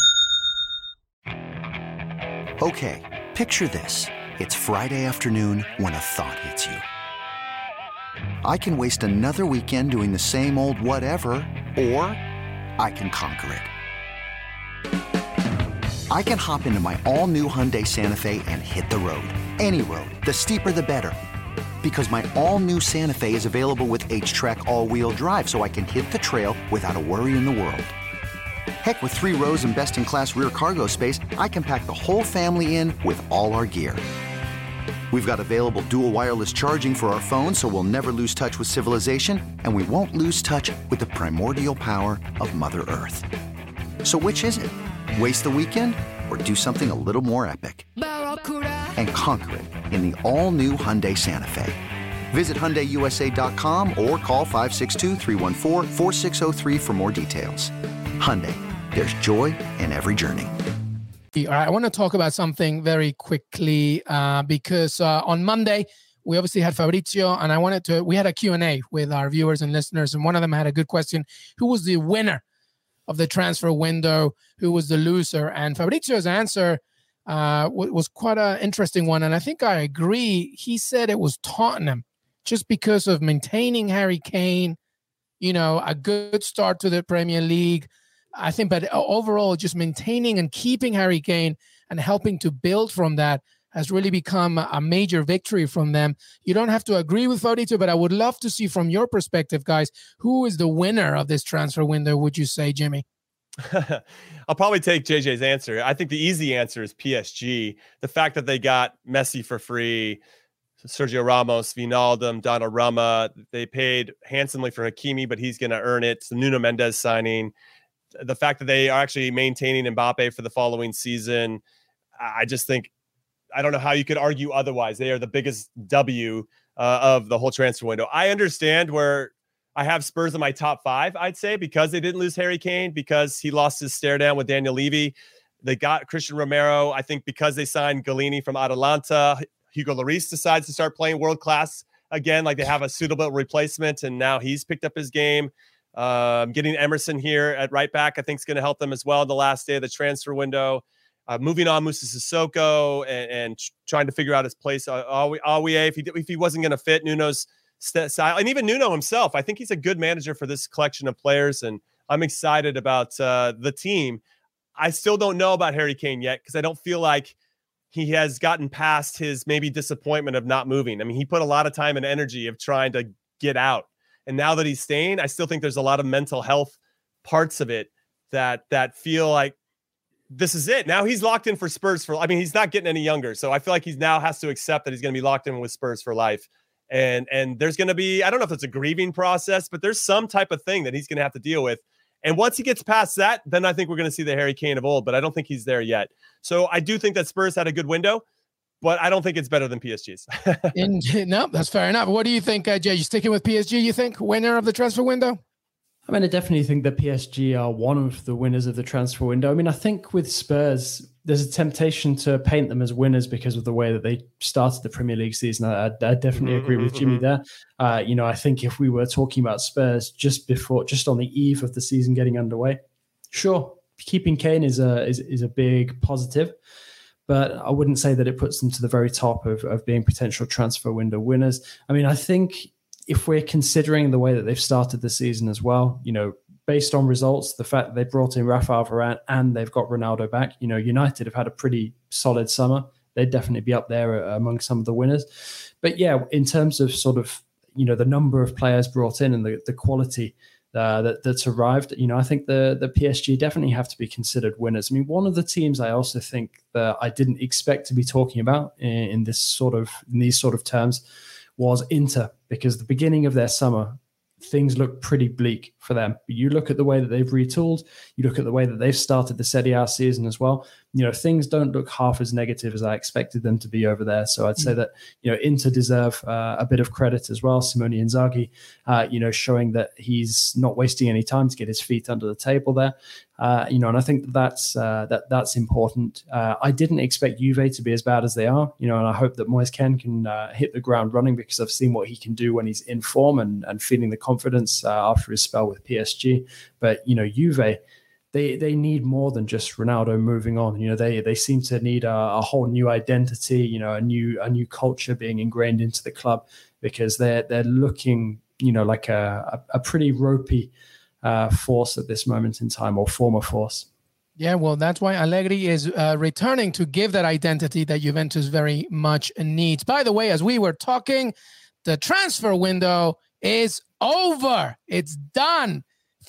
Okay, picture this. It's Friday afternoon when a thought hits you. I can waste another weekend doing the same old whatever, or I can conquer it. I can hop into my all-new Hyundai Santa Fe and hit the road. Any road. The steeper, the better. Because my all-new Santa Fe is available with H-Track all-wheel drive, so I can hit the trail without a worry in the world. Heck, with three rows and best-in-class rear cargo space, I can pack the whole family in with all our gear. We've got available dual wireless charging for our phones, so we'll never lose touch with civilization, and we won't lose touch with the primordial power of Mother Earth. So which is it? Waste the weekend or do something a little more epic and conquer it in the all-new Hyundai Santa Fe. Visit Hyundai U S A dot com or call five six two, three one four, four six zero three for more details. Hyundai, there's joy in every journey. All right, I want to talk about something very quickly uh, because uh, on Monday, we obviously had Fabrizio, and I wanted to, we had a Q and A with our viewers and listeners, and one of them had a good question. Who was the winner of the transfer window? Who was the loser? And Fabrizio's answer uh, w- was quite an interesting one, and I think I agree. He said it was Tottenham, just because of maintaining Harry Kane, you know, a good start to the Premier League. I think, but overall, just maintaining and keeping Harry Kane and helping to build from that has really become a major victory from them. You don't have to agree with Fabrizio, but I would love to see from your perspective, guys, who is the winner of this transfer window, would you say, Jimmy? I'll probably take J J's answer. I think the easy answer is P S G. The fact that they got Messi for free, Sergio Ramos, Wijnaldum, Donnarumma, they paid handsomely for Hakimi, but he's going to earn it. The Nuno Mendes signing, the fact that they are actually maintaining Mbappe for the following season, I just think, I don't know how you could argue otherwise. They are the biggest W uh, of the whole transfer window. I understand where I have Spurs in my top five, I'd say, because they didn't lose Harry Kane, because he lost his stare down with Daniel Levy. They got Christian Romero, I think, because they signed Galini from Atalanta. Hugo Lloris decides to start playing world-class again, like they have a suitable replacement, and now he's picked up his game. Um, getting Emerson here at right back, I think, is going to help them as well the last day of the transfer window. Uh, moving on, Moussa Sissoko, and, and ch- trying to figure out his place. Uh, Aouye, if he if he wasn't going to fit Nuno's st- style, and even Nuno himself, I think he's a good manager for this collection of players, and I'm excited about uh, the team. I still don't know about Harry Kane yet, because I don't feel like he has gotten past his maybe disappointment of not moving. I mean, he put a lot of time and energy of trying to get out. And now that he's staying, I still think there's a lot of mental health parts of it that that feel like this is it. Now he's locked in for Spurs for, I mean, he's not getting any younger. So I feel like he's now has to accept that he's going to be locked in with Spurs for life. And, and there's going to be, I don't know if it's a grieving process, but there's some type of thing that he's going to have to deal with. And once he gets past that, then I think we're going to see the Harry Kane of old, but I don't think he's there yet. So I do think that Spurs had a good window, but I don't think it's better than P S G's. In, no, that's fair enough. What do you think, uh, Jay? You sticking with P S G, you think? Winner of the transfer window? I mean, I definitely think that P S G are one of the winners of the transfer window. I mean, I think with Spurs, there's a temptation to paint them as winners because of the way that they started the Premier League season. I, I definitely agree with Jimmy there. Uh, you know, I think if we were talking about Spurs just before, just on the eve of the season getting underway, sure, keeping Kane is a is, is a big positive. but I wouldn't say that it puts them to the very top of, of being potential transfer window winners. I mean, I think if we're considering the way that they've started the season as well, you know, based on results, the fact that they brought in Rafael Varane and they've got Ronaldo back, you know, United have had a pretty solid summer. They'd definitely be up there among some of the winners. But yeah, in terms of sort of, you know, the number of players brought in and the, the quality uh, that, that's arrived, you know, I think the, the P S G definitely have to be considered winners. I mean, one of the teams I also think that I didn't expect to be talking about in, in this sort of, in these sort of terms was Inter, because the beginning of their summer, things look pretty bleak for them. But you look at the way that they've retooled, you look at the way that they've started the Serie A season as well, you know, things don't look half as negative as I expected them to be over there. So I'd say that, you know, Inter deserve uh, a bit of credit as well. Simone Inzaghi, uh, you know, showing that he's not wasting any time to get his feet under the table there. Uh, you know, and I think that that's, uh, that, that's important. Uh, I didn't expect Juve to be as bad as they are, you know, and I hope that Moise Kean can uh, hit the ground running, because I've seen what he can do when he's in form and, and feeling the confidence uh, after his spell with P S G. But, you know, Juve, they they need more than just Ronaldo moving on. You know, they they seem to need a, a whole new identity, you know, a new a new culture being ingrained into the club, because they're they're looking, you know, like a, a, a pretty ropey uh, force at this moment in time, or former force. Yeah, well, that's why Allegri is uh, returning to give that identity that Juventus very much needs. By the way, as we were talking, the transfer window is over. It's done.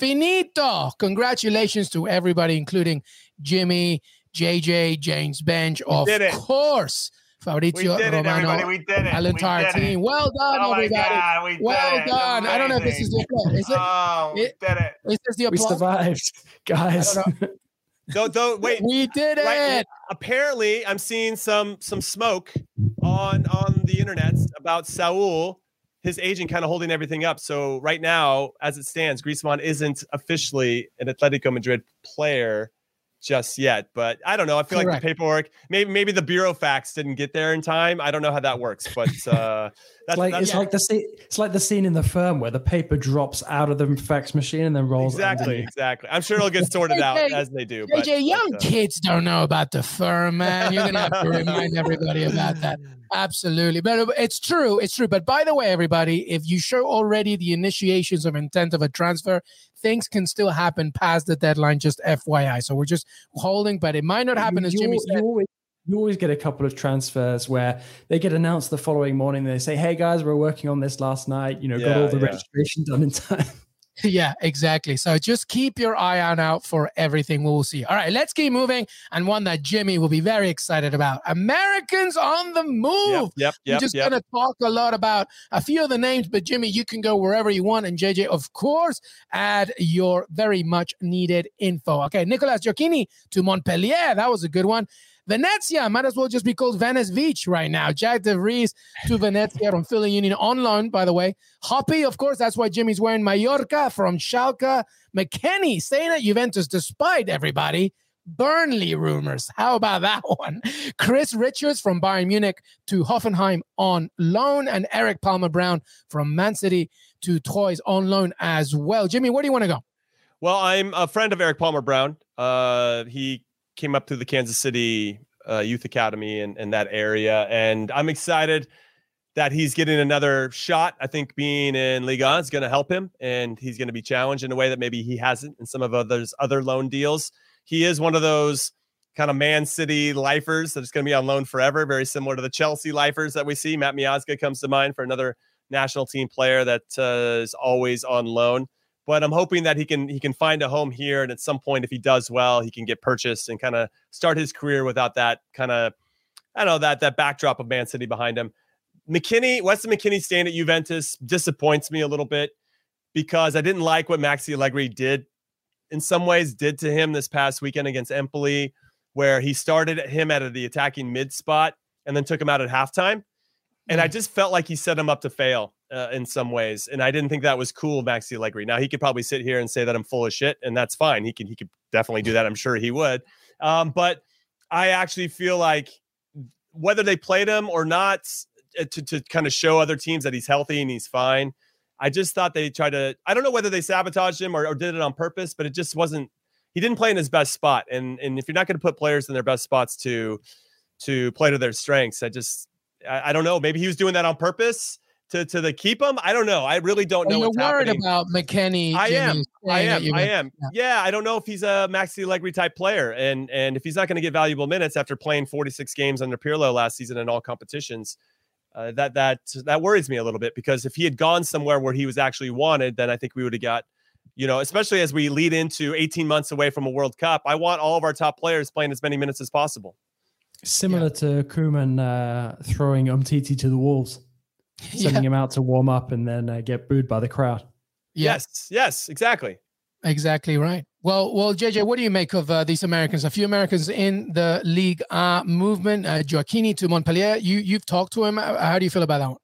Finito. Congratulations to everybody, including Jimmy, J J, James Bench, of course. Fabrizio we did Romano, it, we did it. our entire we team. Well done, oh everybody. God, we well did done. it. I don't know if this is the applause. Is it? Oh, we it, did it. Is this the We applause? survived, guys. Don't, don't wait. We did it. Right, apparently, I'm seeing some some smoke on on the internet about Saul, his agent, kind of holding everything up. So right now, as it stands, Griezmann isn't officially an Atletico Madrid player just yet. But I don't know. I feel Correct. like the paperwork, maybe maybe the bureau fax didn't get there in time. I don't know how that works, but uh, that's, it's like that's, it's yeah. like the scene, it's like the scene in The Firm where the paper drops out of the fax machine and then rolls. Exactly, underneath. exactly. I'm sure it'll get sorted out as they do. J J, but, young but, uh, kids don't know about The Firm, man. You're gonna have to remind everybody about that. Absolutely, but it's true. It's true. But by the way, everybody, if you show already the initiations of intent of a transfer, things can still happen past the deadline. Just F Y I. So we're just holding, but it might not happen, as you, Jimmy said. You always, you always get a couple of transfers where they get announced the following morning. They say, "Hey guys, we're working on this last night. You know, Yeah, got all the yeah. registration done in time." Yeah, exactly. So just keep your eye on out for everything. We will see. All right, let's keep moving. And one that Jimmy will be very excited about. Americans on the move. Yep, yep, We're yep, just yep. going to talk a lot about a few of the names, but Jimmy, you can go wherever you want. And J J, of course, add your very much needed info. Okay, Nicolas Gioacchini to Montpellier. That was a good one. Venezia might as well just be called Venice Beach right now. Jack De Vries to Venezia from Philly Union on loan, by the way. Hoppy, of course, that's why Jimmy's wearing Mallorca from Schalke. McKennie staying at Juventus despite everybody. Burnley rumors. How about that one? Chris Richards from Bayern Munich to Hoffenheim on loan. And Eric Palmer-Brown from Man City to Troyes on loan as well. Jimmy, where do you want to go? Well, I'm a friend of Eric Palmer-Brown. Uh, he came up through the Kansas City uh, Youth Academy and in, in that area. And I'm excited that he's getting another shot. I think being in Ligue one is going to help him, and he's going to be challenged in a way that maybe he hasn't in some of others other loan deals. He is one of those kind of Man City lifers that's going to be on loan forever, very similar to the Chelsea lifers that we see. Matt Miazga comes to mind for another national team player that uh, is always on loan. But I'm hoping that he can he can find a home here, and at some point, if he does well, he can get purchased and kind of start his career without that kind of, I don't know, that that backdrop of Man City behind him. McKennie, Weston McKennie staying at Juventus disappoints me a little bit because I didn't like what Maxi Allegri did, in some ways, did to him this past weekend against Empoli, where he started him at the attacking mid spot and then took him out at halftime. And I just felt like he set him up to fail uh, in some ways. And I didn't think that was cool, Maxi Allegri. Now, he could probably sit here and say that I'm full of shit, and that's fine. He can, he could definitely do that. I'm sure he would. Um, but I actually feel like whether they played him or not, to, to kind of show other teams that he's healthy and he's fine, I just thought they tried to, I don't know whether they sabotaged him or, or did it on purpose, but it just wasn't, he didn't play in his best spot. And, and if you're not going to put players in their best spots to, to play to their strengths. I just, I, I don't know. Maybe he was doing that on purpose to to the keep him. I don't know. I really don't know. You're what's worried happening. about McKennie. I am. I am. I am. Yeah. yeah, I don't know if he's a Maxi Allegri type player, and and if he's not going to get valuable minutes after playing forty-six games under Pirlo last season in all competitions, uh, that that that worries me a little bit, because if he had gone somewhere where he was actually wanted, then I think we would have got, you know, especially as we lead into eighteen months away from a World Cup, I want all of our top players playing as many minutes as possible. Similar yeah. to Koeman uh, throwing Umtiti to the wolves, sending yeah. him out to warm up and then uh, get booed by the crowd. Yeah. Yes, yes, exactly. Exactly right. Well, well, J J, what do you make of uh, these Americans? A few Americans in the Ligue A movement. Uh, Gioacchini to Montpellier. You, you've talked to him. How do you feel about that one?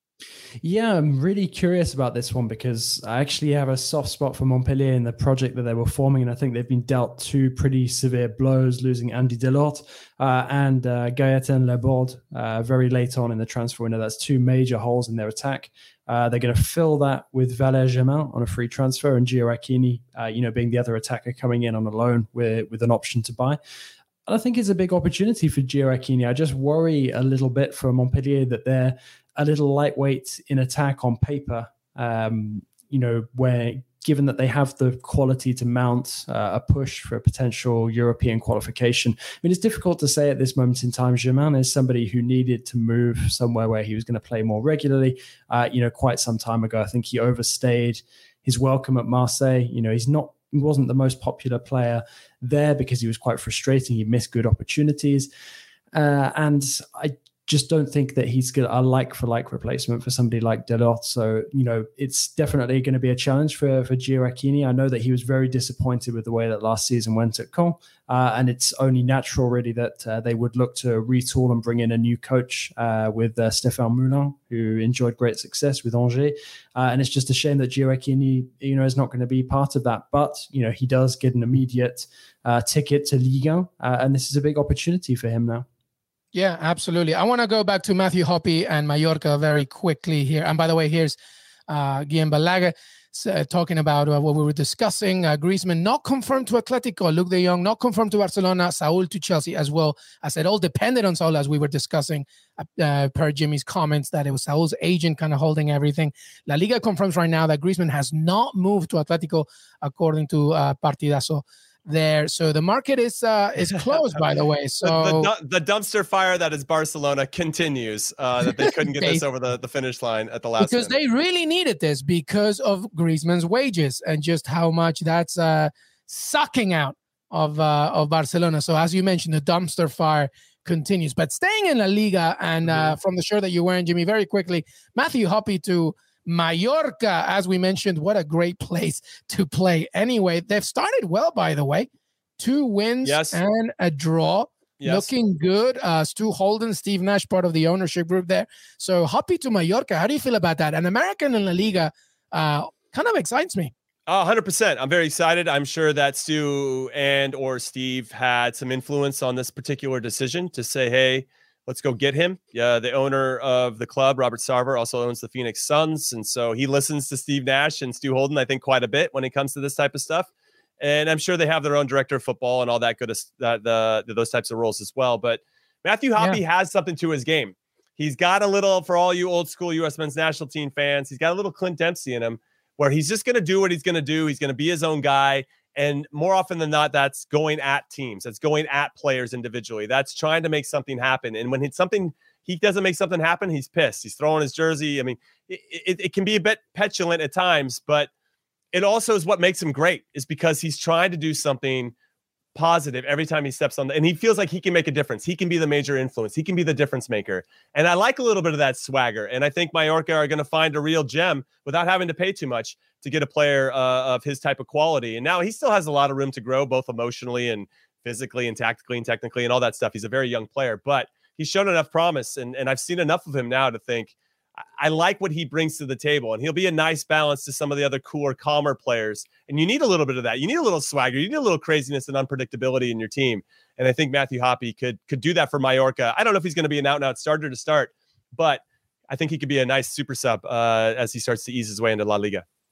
Yeah, I'm really curious about this one, because I actually have a soft spot for Montpellier in the project that they were forming, and I think they've been dealt two pretty severe blows, losing Andy Delort uh, and uh, Gaëtan Laborde uh, very late on in the transfer window. That's two major holes in their attack. Uh, they're going to fill that with Valère Germain on a free transfer, and Gioacchini, uh, you know, being the other attacker coming in on a loan with, with an option to buy. And I think it's a big opportunity for Gioacchini. I just worry a little bit for Montpellier that they're a little lightweight in attack on paper, um, you know, where given that they have the quality to mount uh, a push for a potential European qualification. I mean, it's difficult to say at this moment in time. Germain is somebody who needed to move somewhere where he was going to play more regularly. Uh, you know, quite some time ago, I think he overstayed his welcome at Marseille. You know, he's not, he wasn't the most popular player there because he was quite frustrating. He missed good opportunities. Uh, and I just don't think that he's a like-for-like replacement for somebody like Delort. So, you know, it's definitely going to be a challenge for, for Gioacchini. I know that he was very disappointed with the way that last season went at Caen, uh, and it's only natural, really, that uh, they would look to retool and bring in a new coach uh, with uh, Stéphane Moulin, who enjoyed great success with Angers. Uh, and it's just a shame that Gioacchini, you know, is not going to be part of that. But, you know, he does get an immediate uh, ticket to Ligue one, uh, and this is a big opportunity for him now. Yeah, absolutely. I want to go back to Matthew Hoppe and Mallorca very quickly here. And by the way, here's uh, Guillem Balague uh, talking about uh, what we were discussing. Uh, Griezmann not confirmed to Atletico, Luke de Jong not confirmed to Barcelona, Saul to Chelsea as well. I said all depended on Saul, as we were discussing uh, per Jimmy's comments, that it was Saul's agent kind of holding everything. La Liga confirms right now that Griezmann has not moved to Atletico, according to uh, Partidazo there. So the market is uh is closed, by the way. So the, the, the dumpster fire that is Barcelona continues, uh that they couldn't get they, this over the, the finish line at the last because minute. They really needed this because of Griezmann's wages and just how much that's uh sucking out of uh of Barcelona. So as you mentioned, the dumpster fire continues. But staying in La Liga, and uh mm-hmm. from the shirt that you're wearing, Jimmy, very quickly, Matthew Hoppe to Mallorca, as we mentioned, what a great place to play. Anyway, they've started well, by the way. Two wins yes. and a draw. Yes. Looking good. Uh, Stu Holden, Steve Nash, part of the ownership group there. So Hoppe to Mallorca. How do you feel about that? An American in La Liga uh, kind of excites me. Uh, one hundred percent. I'm very excited. I'm sure that Stu and or Steve had some influence on this particular decision to say, hey, let's go get him. Yeah, the owner of the club, Robert Sarver, also owns the Phoenix Suns. And so he listens to Steve Nash and Stu Holden, I think, quite a bit when it comes to this type of stuff. And I'm sure they have their own director of football and all that good, uh, the, the those types of roles as well. But Matthew Hoppe yeah. has something to his game. He's got a little, for all you old school U S men's national team fans, he's got a little Clint Dempsey in him, where he's just going to do what he's going to do. He's going to be his own guy. And more often than not, that's going at teams. That's going at players individually. That's trying to make something happen. And when it's something, he doesn't make something happen, he's pissed. He's throwing his jersey. I mean, it, it, it can be a bit petulant at times, but it also is what makes him great, is because he's trying to do something positive every time he steps on the, and he feels like he can make a difference. He can be the major influence. He can be the difference maker. And I like a little bit of that swagger. And I think Mallorca are going to find a real gem without having to pay too much to get a player uh, of his type of quality. And now he still has a lot of room to grow, both emotionally and physically and tactically and technically and all that stuff. He's a very young player, but he's shown enough promise. And, and I've seen enough of him now to think, I like what he brings to the table, and he'll be a nice balance to some of the other cooler, calmer players. And you need a little bit of that. You need a little swagger. You need a little craziness and unpredictability in your team. And I think Matthew Hoppe could could do that for Mallorca. I don't know if he's going to be an out-and-out starter to start, but I think he could be a nice super sub uh, as he starts to ease his way into La Liga.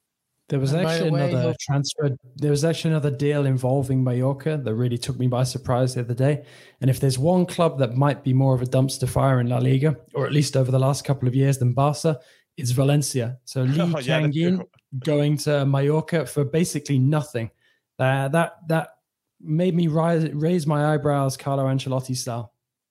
There was And actually the way, another transfer. There was actually another deal involving Mallorca that really took me by surprise the other day. And if there's one club that might be more of a dumpster fire in La Liga, or at least over the last couple of years than Barca, it's Valencia. So Lee Oh, yeah, Kang-in going to Mallorca for basically nothing. Uh, that that made me rise, raise my eyebrows, Carlo Ancelotti style.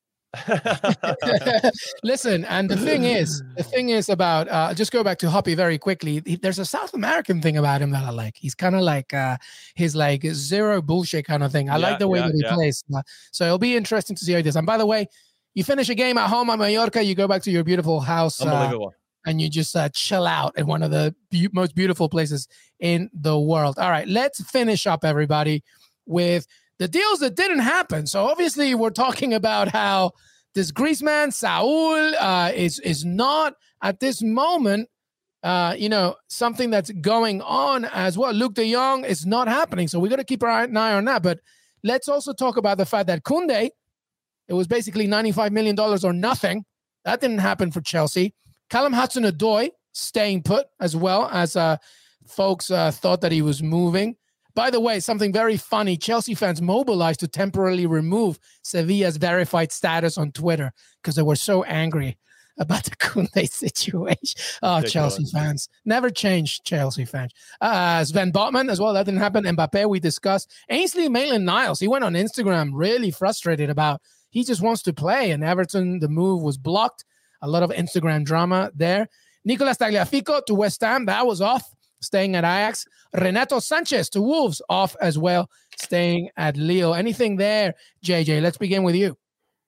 Listen, and the thing is, the thing is about uh, just go back to Hoppy very quickly. He, there's a South American thing about him that I like. He's kind of like uh, his like zero bullshit kind of thing. I yeah, like the way yeah, that he yeah. plays. Uh, so it'll be interesting to see how he does. And by the way, you finish a game at home at Mallorca, you go back to your beautiful house. Unbelievable. Uh, and you just uh, chill out in one of the be- most beautiful places in the world. All right, let's finish up, everybody, with the deals that didn't happen. So obviously we're talking about how this Griezmann, Saul, uh, is, is not at this moment, uh, you know, something that's going on as well. Luke de Jong is not happening. So we got to keep our eye on that. But let's also talk about the fact that Koundé, it was basically ninety-five million dollars or nothing. That didn't happen for Chelsea. Callum Hudson-Odoi staying put as well, as uh, folks uh, thought that he was moving. By the way, something very funny. Chelsea fans mobilized to temporarily remove Sevilla's verified status on Twitter because they were so angry about the Koundé situation. Oh, Ridiculous. Chelsea fans. Never change, Chelsea fans. Uh, Sven Botman as well. That didn't happen. Mbappe, we discussed. Ainsley Maitland-Niles, he went on Instagram really frustrated about he just wants to play. And Everton, the move was blocked. A lot of Instagram drama there. Nicolas Tagliafico to West Ham. That was off, staying at Ajax. Renato Sanchez to Wolves, off as well, staying at Lille. Anything there, J J? Let's begin with you.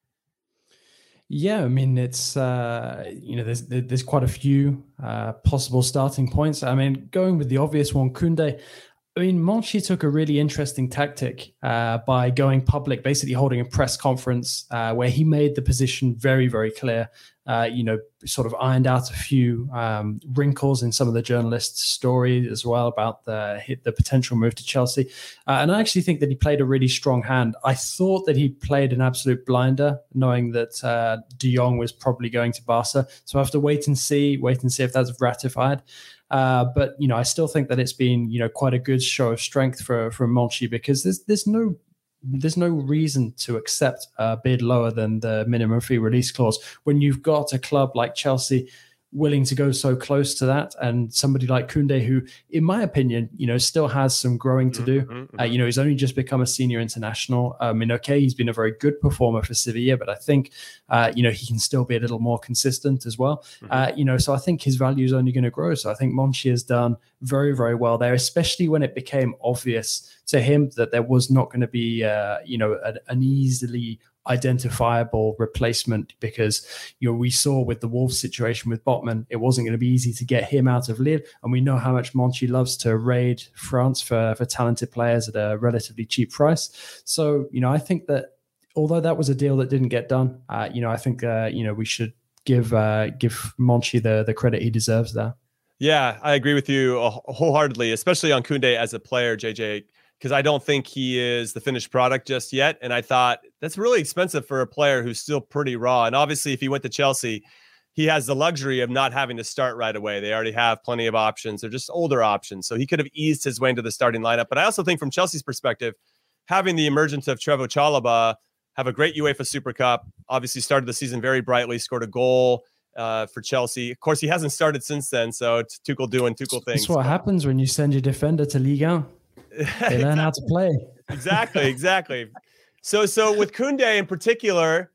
Yeah, I mean, it's, uh, you know, there's there's quite a few uh, possible starting points. I mean, going with the obvious one, Koundé. I mean, Monchi took a really interesting tactic uh, by going public, basically holding a press conference uh, where he made the position very, very clear. Uh, you know, sort of ironed out a few um, wrinkles in some of the journalists' story as well about the the potential move to Chelsea. Uh, and I actually think that he played a really strong hand. I thought that he played an absolute blinder, knowing that uh, De Jong was probably going to Barca. So I have to wait and see, wait and see if that's ratified. Uh, but, you know, I still think that it's been, you know, quite a good show of strength for, for Monchi, because there's there's no There's no reason to accept a bid lower than the minimum fee release clause when you've got a club like Chelsea willing to go so close to that, and somebody like Koundé, who, in my opinion, you know, still has some growing to do. Mm-hmm. Uh, you know, he's only just become a senior international. I mean, okay, he's been a very good performer for Sevilla, but I think, uh, you know, he can still be a little more consistent as well. Mm-hmm. Uh, you know, so I think his value is only going to grow. So I think Monchi has done very, very well there, especially when it became obvious to him that there was not going to be, uh, you know, an, an easily identifiable replacement, because, you know, we saw with the Wolves situation with Botman, it wasn't going to be easy to get him out of Lille, and we know how much Monchi loves to raid France for for talented players at a relatively cheap price. So, you know, I think that although that was a deal that didn't get done, uh, you know, I think uh, you know, we should give uh, give Monchi the the credit he deserves there. Yeah, I agree with you wholeheartedly, especially on Koundé as a player, J J, because I don't think he is the finished product just yet. And I thought that's really expensive for a player who's still pretty raw. And obviously, if he went to Chelsea, he has the luxury of not having to start right away. They already have plenty of options. They're just older options. So he could have eased his way into the starting lineup. But I also think from Chelsea's perspective, having the emergence of Trevoh Chalobah, have a great UEFA Super Cup, obviously started the season very brightly, scored a goal uh, for Chelsea. Of course, he hasn't started since then. So it's Tuchel doing Tuchel things. That's what but... happens when you send your defender to Ligue one. They learn exactly. how to play. exactly, exactly. So, so with Koundé in particular,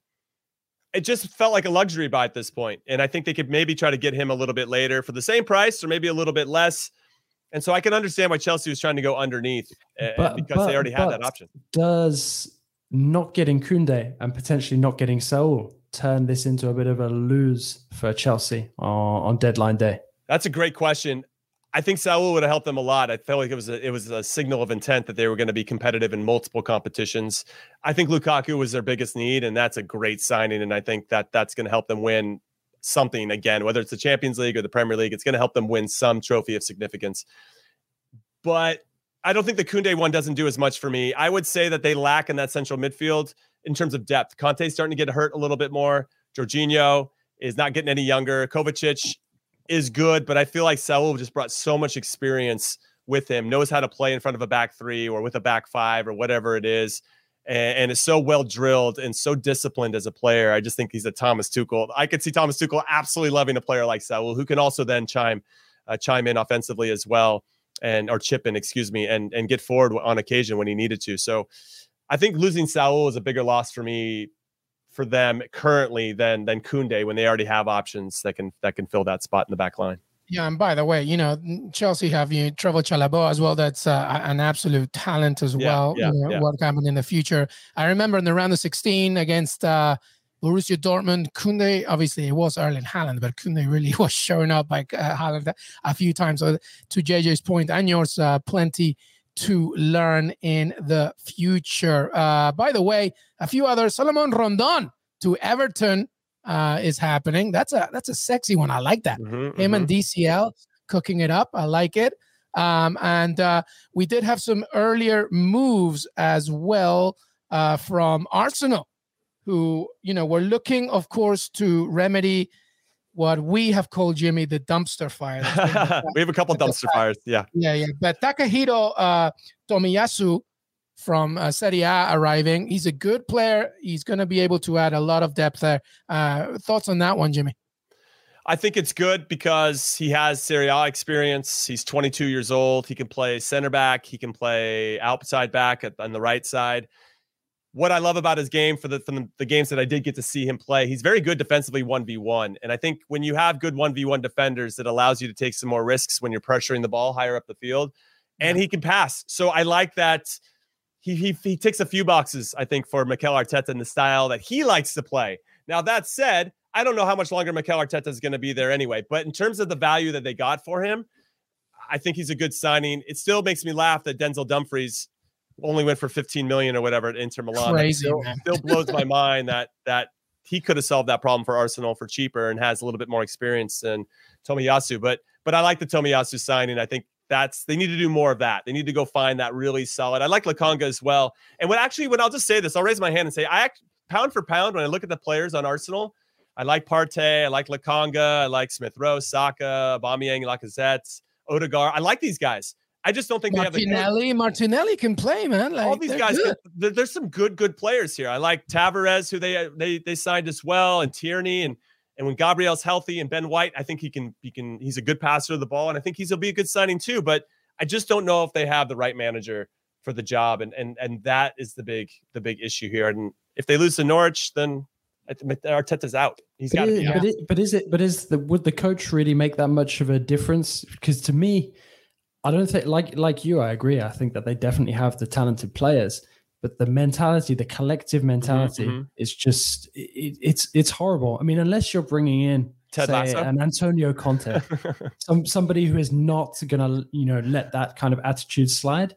it just felt like a luxury buy at this point. And I think they could maybe try to get him a little bit later for the same price, or maybe a little bit less. And so I can understand why Chelsea was trying to go underneath, but, because but, they already had that option. Does not getting Koundé and potentially not getting Saul turn this into a bit of a lose for Chelsea on, on deadline day? That's a great question. I think Saul would have helped them a lot. I felt like it was a, it was a signal of intent that they were going to be competitive in multiple competitions. I think Lukaku was their biggest need, and that's a great signing. And I think that that's going to help them win something again, whether it's the Champions League or the Premier League. It's going to help them win some trophy of significance. But I don't think the Koundé one doesn't do as much for me. I would say that they lack in that central midfield in terms of depth. Conte's starting to get hurt a little bit more. Jorginho is not getting any younger. Kovacic is good, but I feel like Saul just brought so much experience with him, knows how to play in front of a back three or with a back five or whatever it is, and, and is so well drilled and so disciplined as a player. I just think he's a Thomas Tuchel. I could see Thomas Tuchel absolutely loving a player like Saul, who can also then chime uh, chime in offensively as well, and or chip in, excuse me, and and get forward on occasion when he needed to. So I think losing Saul is a bigger loss for me, for them currently than than Koundé, when they already have options that can that can fill that spot in the back line. Yeah, and by the way, you know, Chelsea have you Trevor Chalobah as well. That's uh, an absolute talent as yeah, well. Yeah, you know, yeah. what happened in the future. I remember in the round of sixteen against uh, Borussia Dortmund, Koundé, obviously it was Erling Haaland, but Koundé really was showing up like uh, Haaland a few times. So to J J's point and yours, uh, plenty to learn in the future. Uh, by the way, a few others. Salomon Rondon to Everton uh, is happening. That's a that's a sexy one. I like that. Mm-hmm, Him mm-hmm. and D C L cooking it up. I like it. Um, and uh, we did have some earlier moves as well uh, from Arsenal, who, you know, were looking, of course, to remedy what we have called, Jimmy, the dumpster fire. We have a couple dumpster fires. Yeah. Yeah, yeah. But Takahiro uh, Tomiyasu from uh, Serie A arriving. He's a good player. He's going to be able to add a lot of depth there. Uh, thoughts on that one, Jimmy? I think it's good because he has Serie A experience. He's twenty-two years old. He can play center back. He can play outside back at, on the right side. What I love about his game, for the from the, the games that I did get to see him play, he's very good defensively one v one. And I think when you have good one v one defenders, it allows you to take some more risks when you're pressuring the ball higher up the field. And he can pass. So I like that he, he, he ticks a few boxes, I think, for Mikel Arteta in the style that he likes to play. Now, that said, I don't know how much longer Mikel Arteta is going to be there anyway. But in terms of the value that they got for him, I think he's a good signing. It still makes me laugh that Denzel Dumfries only went for fifteen million or whatever at Inter Milan. Crazy, still, man. still blows my mind that that he could have solved that problem for Arsenal for cheaper and has a little bit more experience than Tomiyasu. But but I like the Tomiyasu signing. I think that's they need to do more of that. They need to go find that really solid. I like Lokonga as well. And when actually, when I'll just say this, I'll raise my hand and say, I act, pound for pound, when I look at the players on Arsenal, I like Partey, I like Lokonga, I like Smith Rowe, Saka, Aubameyang, Lacazette, Odegaard. I like these guys. I just don't think Martinelli, they have the Martinelli can play, man. Like, all these guys. Can, there's some good, good players here. I like Tavares, who they they they signed as well, and Tierney, and and when Gabriel's healthy, and Ben White, I think he can he can he's a good passer of the ball, and I think he's will be a good signing too. But I just don't know if they have the right manager for the job, and and and that is the big the big issue here. And if they lose to Norwich, then Arteta's out. He's got to be out. But, it, but is it? But is the would the coach really make that much of a difference? Because to me, I don't think, like like you, I agree. I think that they definitely have the talented players, but the mentality, the collective mentality, mm-hmm. is just it, it's it's horrible. I mean, unless you're bringing in Ted say, Lasso? an Antonio Conte, some somebody who is not gonna you know let that kind of attitude slide.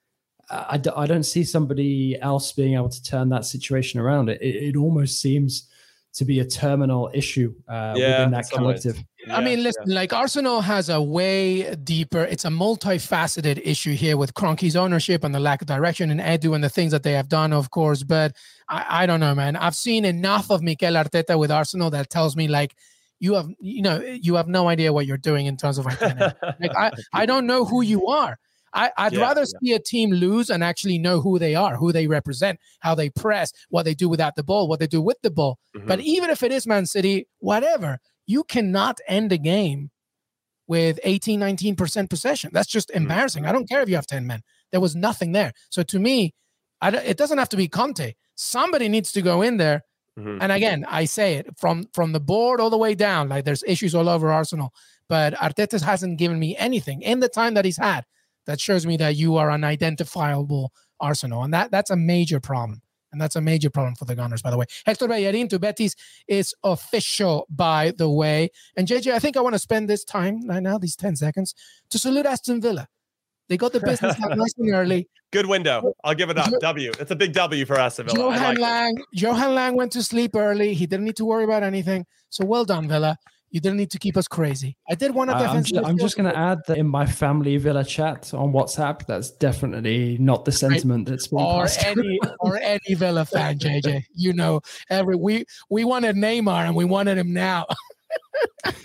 I, I don't see somebody else being able to turn that situation around. It it, it almost seems to be a terminal issue uh, yeah, within that collective. Yeah, I mean, listen, yeah. like Arsenal has a way deeper, it's a multifaceted issue here with Kroenke's ownership and the lack of direction and Edu and the things that they have done, of course. But I, I don't know, man. I've seen enough of Mikel Arteta with Arsenal that tells me, like, you have, you know, you have no idea what you're doing in terms of identity. Like, I, I don't know who you are. I, I'd yeah, rather yeah. see a team lose and actually know who they are, who they represent, how they press, what they do without the ball, what they do with the ball. Mm-hmm. But even if it is Man City, whatever, you cannot end a game with eighteen, nineteen percent possession. That's just embarrassing. Mm-hmm. I don't care if you have ten men. There was nothing there. So to me, I don't, it doesn't have to be Conte. Somebody needs to go in there. Mm-hmm. And again, I say it from, from the board all the way down. Like, there's issues all over Arsenal. But Arteta hasn't given me anything in the time that he's had that shows me that you are an identifiable Arsenal. And that that's a major problem. And that's a major problem for the Gunners, by the way. Hector Bellerin to Betis is official, by the way. And J J, I think I want to spend this time right now, these ten seconds, to salute Aston Villa. They got the business done nice and early. Good window. I'll give it up. W. It's a big W for Aston Villa. Johan like Lang, Johan Lang went to sleep early. He didn't need to worry about anything. So well done, Villa. You didn't need to keep us crazy. I did want to. Uh, I'm, ju- I'm just going to add that in my family Villa chat on WhatsApp, that's definitely not the sentiment that's been or passed. any or any Villa fan, J J. You know, every we we wanted Neymar and we wanted him now.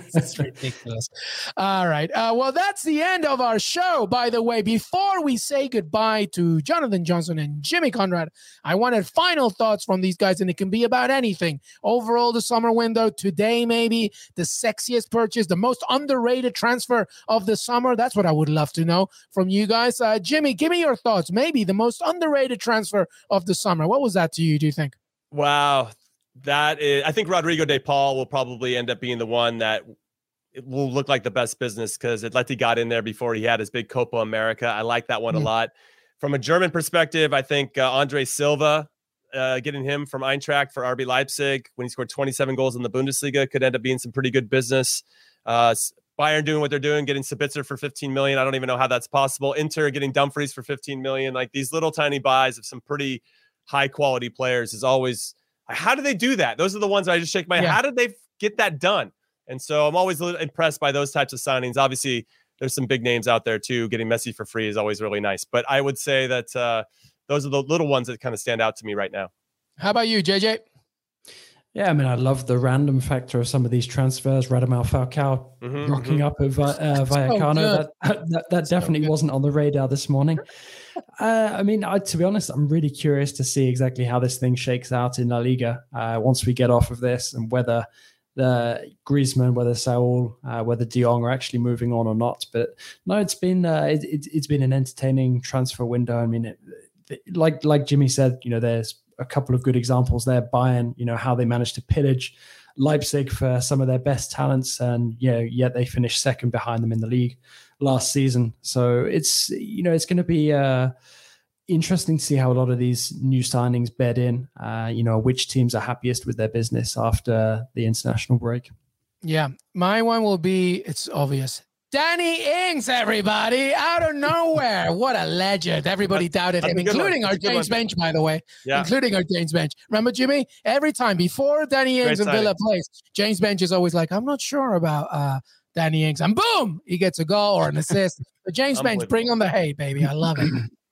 It's ridiculous. All right. Uh, well, that's the end of our show, by the way. Before we say goodbye to Jonathan Johnson and Jimmy Conrad, I wanted final thoughts from these guys, and it can be about anything. Overall, the summer window, today maybe, the sexiest purchase, the most underrated transfer of the summer. That's what I would love to know from you guys. Uh, Jimmy, give me your thoughts. Maybe the most underrated transfer of the summer. What was that to you, do you think? Wow. That is, I think Rodrigo de Paul will probably end up being the one that it will look like the best business because Atleti got in there before he had his big Copa America. I like that one mm. a lot. From a German perspective, I think uh, Andre Silva, uh, getting him from Eintracht for R B Leipzig when he scored twenty-seven goals in the Bundesliga could end up being some pretty good business. Uh, Bayern doing what they're doing, getting Sabitzer for fifteen million. I don't even know how that's possible. Inter getting Dumfries for fifteen million. Like these little tiny buys of some pretty high quality players is always, how do they do that? Those are the ones I just shake my head. Yeah. How did they get that done? And so I'm always impressed by those types of signings. Obviously, there's some big names out there too. Getting Messi for free is always really nice. But I would say that uh, those are the little ones that kind of stand out to me right now. How about you, J J? Yeah, I mean, I love the random factor of some of these transfers. Radamel Falcao mm-hmm, rocking mm-hmm. up at uh, Vallecano. Oh, that that, that definitely so wasn't on the radar this morning. Uh, I mean, I, to be honest, I'm really curious to see exactly how this thing shakes out in La Liga uh, once we get off of this, and whether the Griezmann, whether Saul, uh, whether De Jong are actually moving on or not. But no, it's been uh, it, it, it's been an entertaining transfer window. I mean, it, it, like like Jimmy said, you know, there's a couple of good examples there. Bayern, you know, how they managed to pillage Leipzig for some of their best talents, and you know, yet they finished second behind them in the league last season. So it's, you know, it's going to be uh, interesting to see how a lot of these new signings bed in, uh, you know, which teams are happiest with their business after the international break. Yeah, my one will be, it's obvious, Danny Ings, everybody, out of nowhere. What a legend. Everybody that's, doubted that's him, including our James Bench, by the way, yeah. including our James Bench. Remember, Jimmy? Every time before Danny Ings and Villa plays, James Bench is always like, I'm not sure about uh, Danny Ings. And boom, he gets a goal or an assist. But James Bench, bring on the hate, baby. I love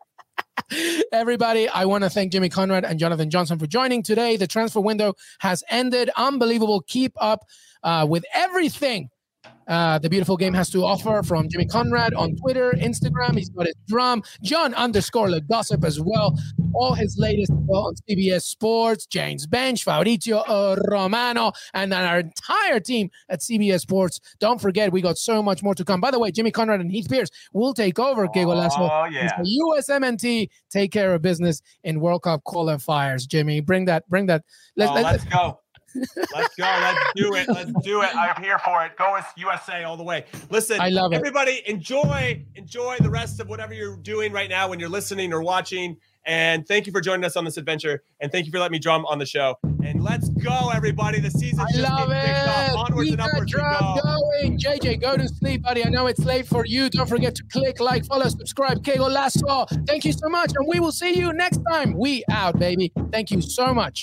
it. Everybody, I want to thank Jimmy Conrad and Jonathan Johnson for joining today. The transfer window has ended. Unbelievable. Keep up uh, with everything Uh, the beautiful game has to offer from Jimmy Conrad on Twitter, Instagram. He's got his drum, John underscore Le Gossip as well. All his latest on C B S Sports, James Bench, Fabrizio uh, Romano, and then our entire team at C B S Sports. Don't forget, we got so much more to come. By the way, Jimmy Conrad and Heath Pierce will take over. Que Golazo. Oh, yeah. U S M N T take care of business in World Cup qualifiers. Jimmy, bring that, bring that. Let's, oh, let's, let's go. Let's go. Let's do it. Let's do it. I'm here for it. Go with U S A all the way. Listen, I love it. Everybody, enjoy, enjoy the rest of whatever you're doing right now when you're listening or watching. And thank you for joining us on this adventure. And thank you for letting me drum on the show. And let's go, everybody. The season's I just love getting kicked off. Onwards Keep and upwards we drum go. going. J J, go to sleep, buddy. I know it's late for you. Don't forget to click, like, follow, subscribe. Que Golazo. Thank you so much. And we will see you next time. We out, baby. Thank you so much.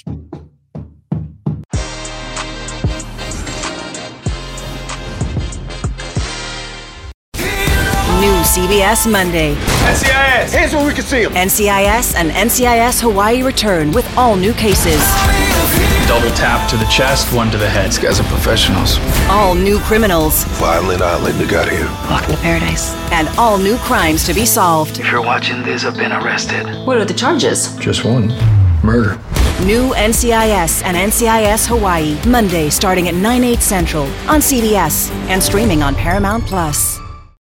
New C B S Monday. N C I S. Hands where we can see them. N C I S and N C I S Hawaii return with all new cases. Double tap to the chest, one to the head. These guys are professionals. All new criminals. Violent island they got here. Welcome to paradise. And all new crimes to be solved. If you're watching this, I've been arrested. What are the charges? Just one. Murder. New N C I S and N C I S Hawaii. Monday starting at nine, eight Central on C B S and streaming on Paramount Plus.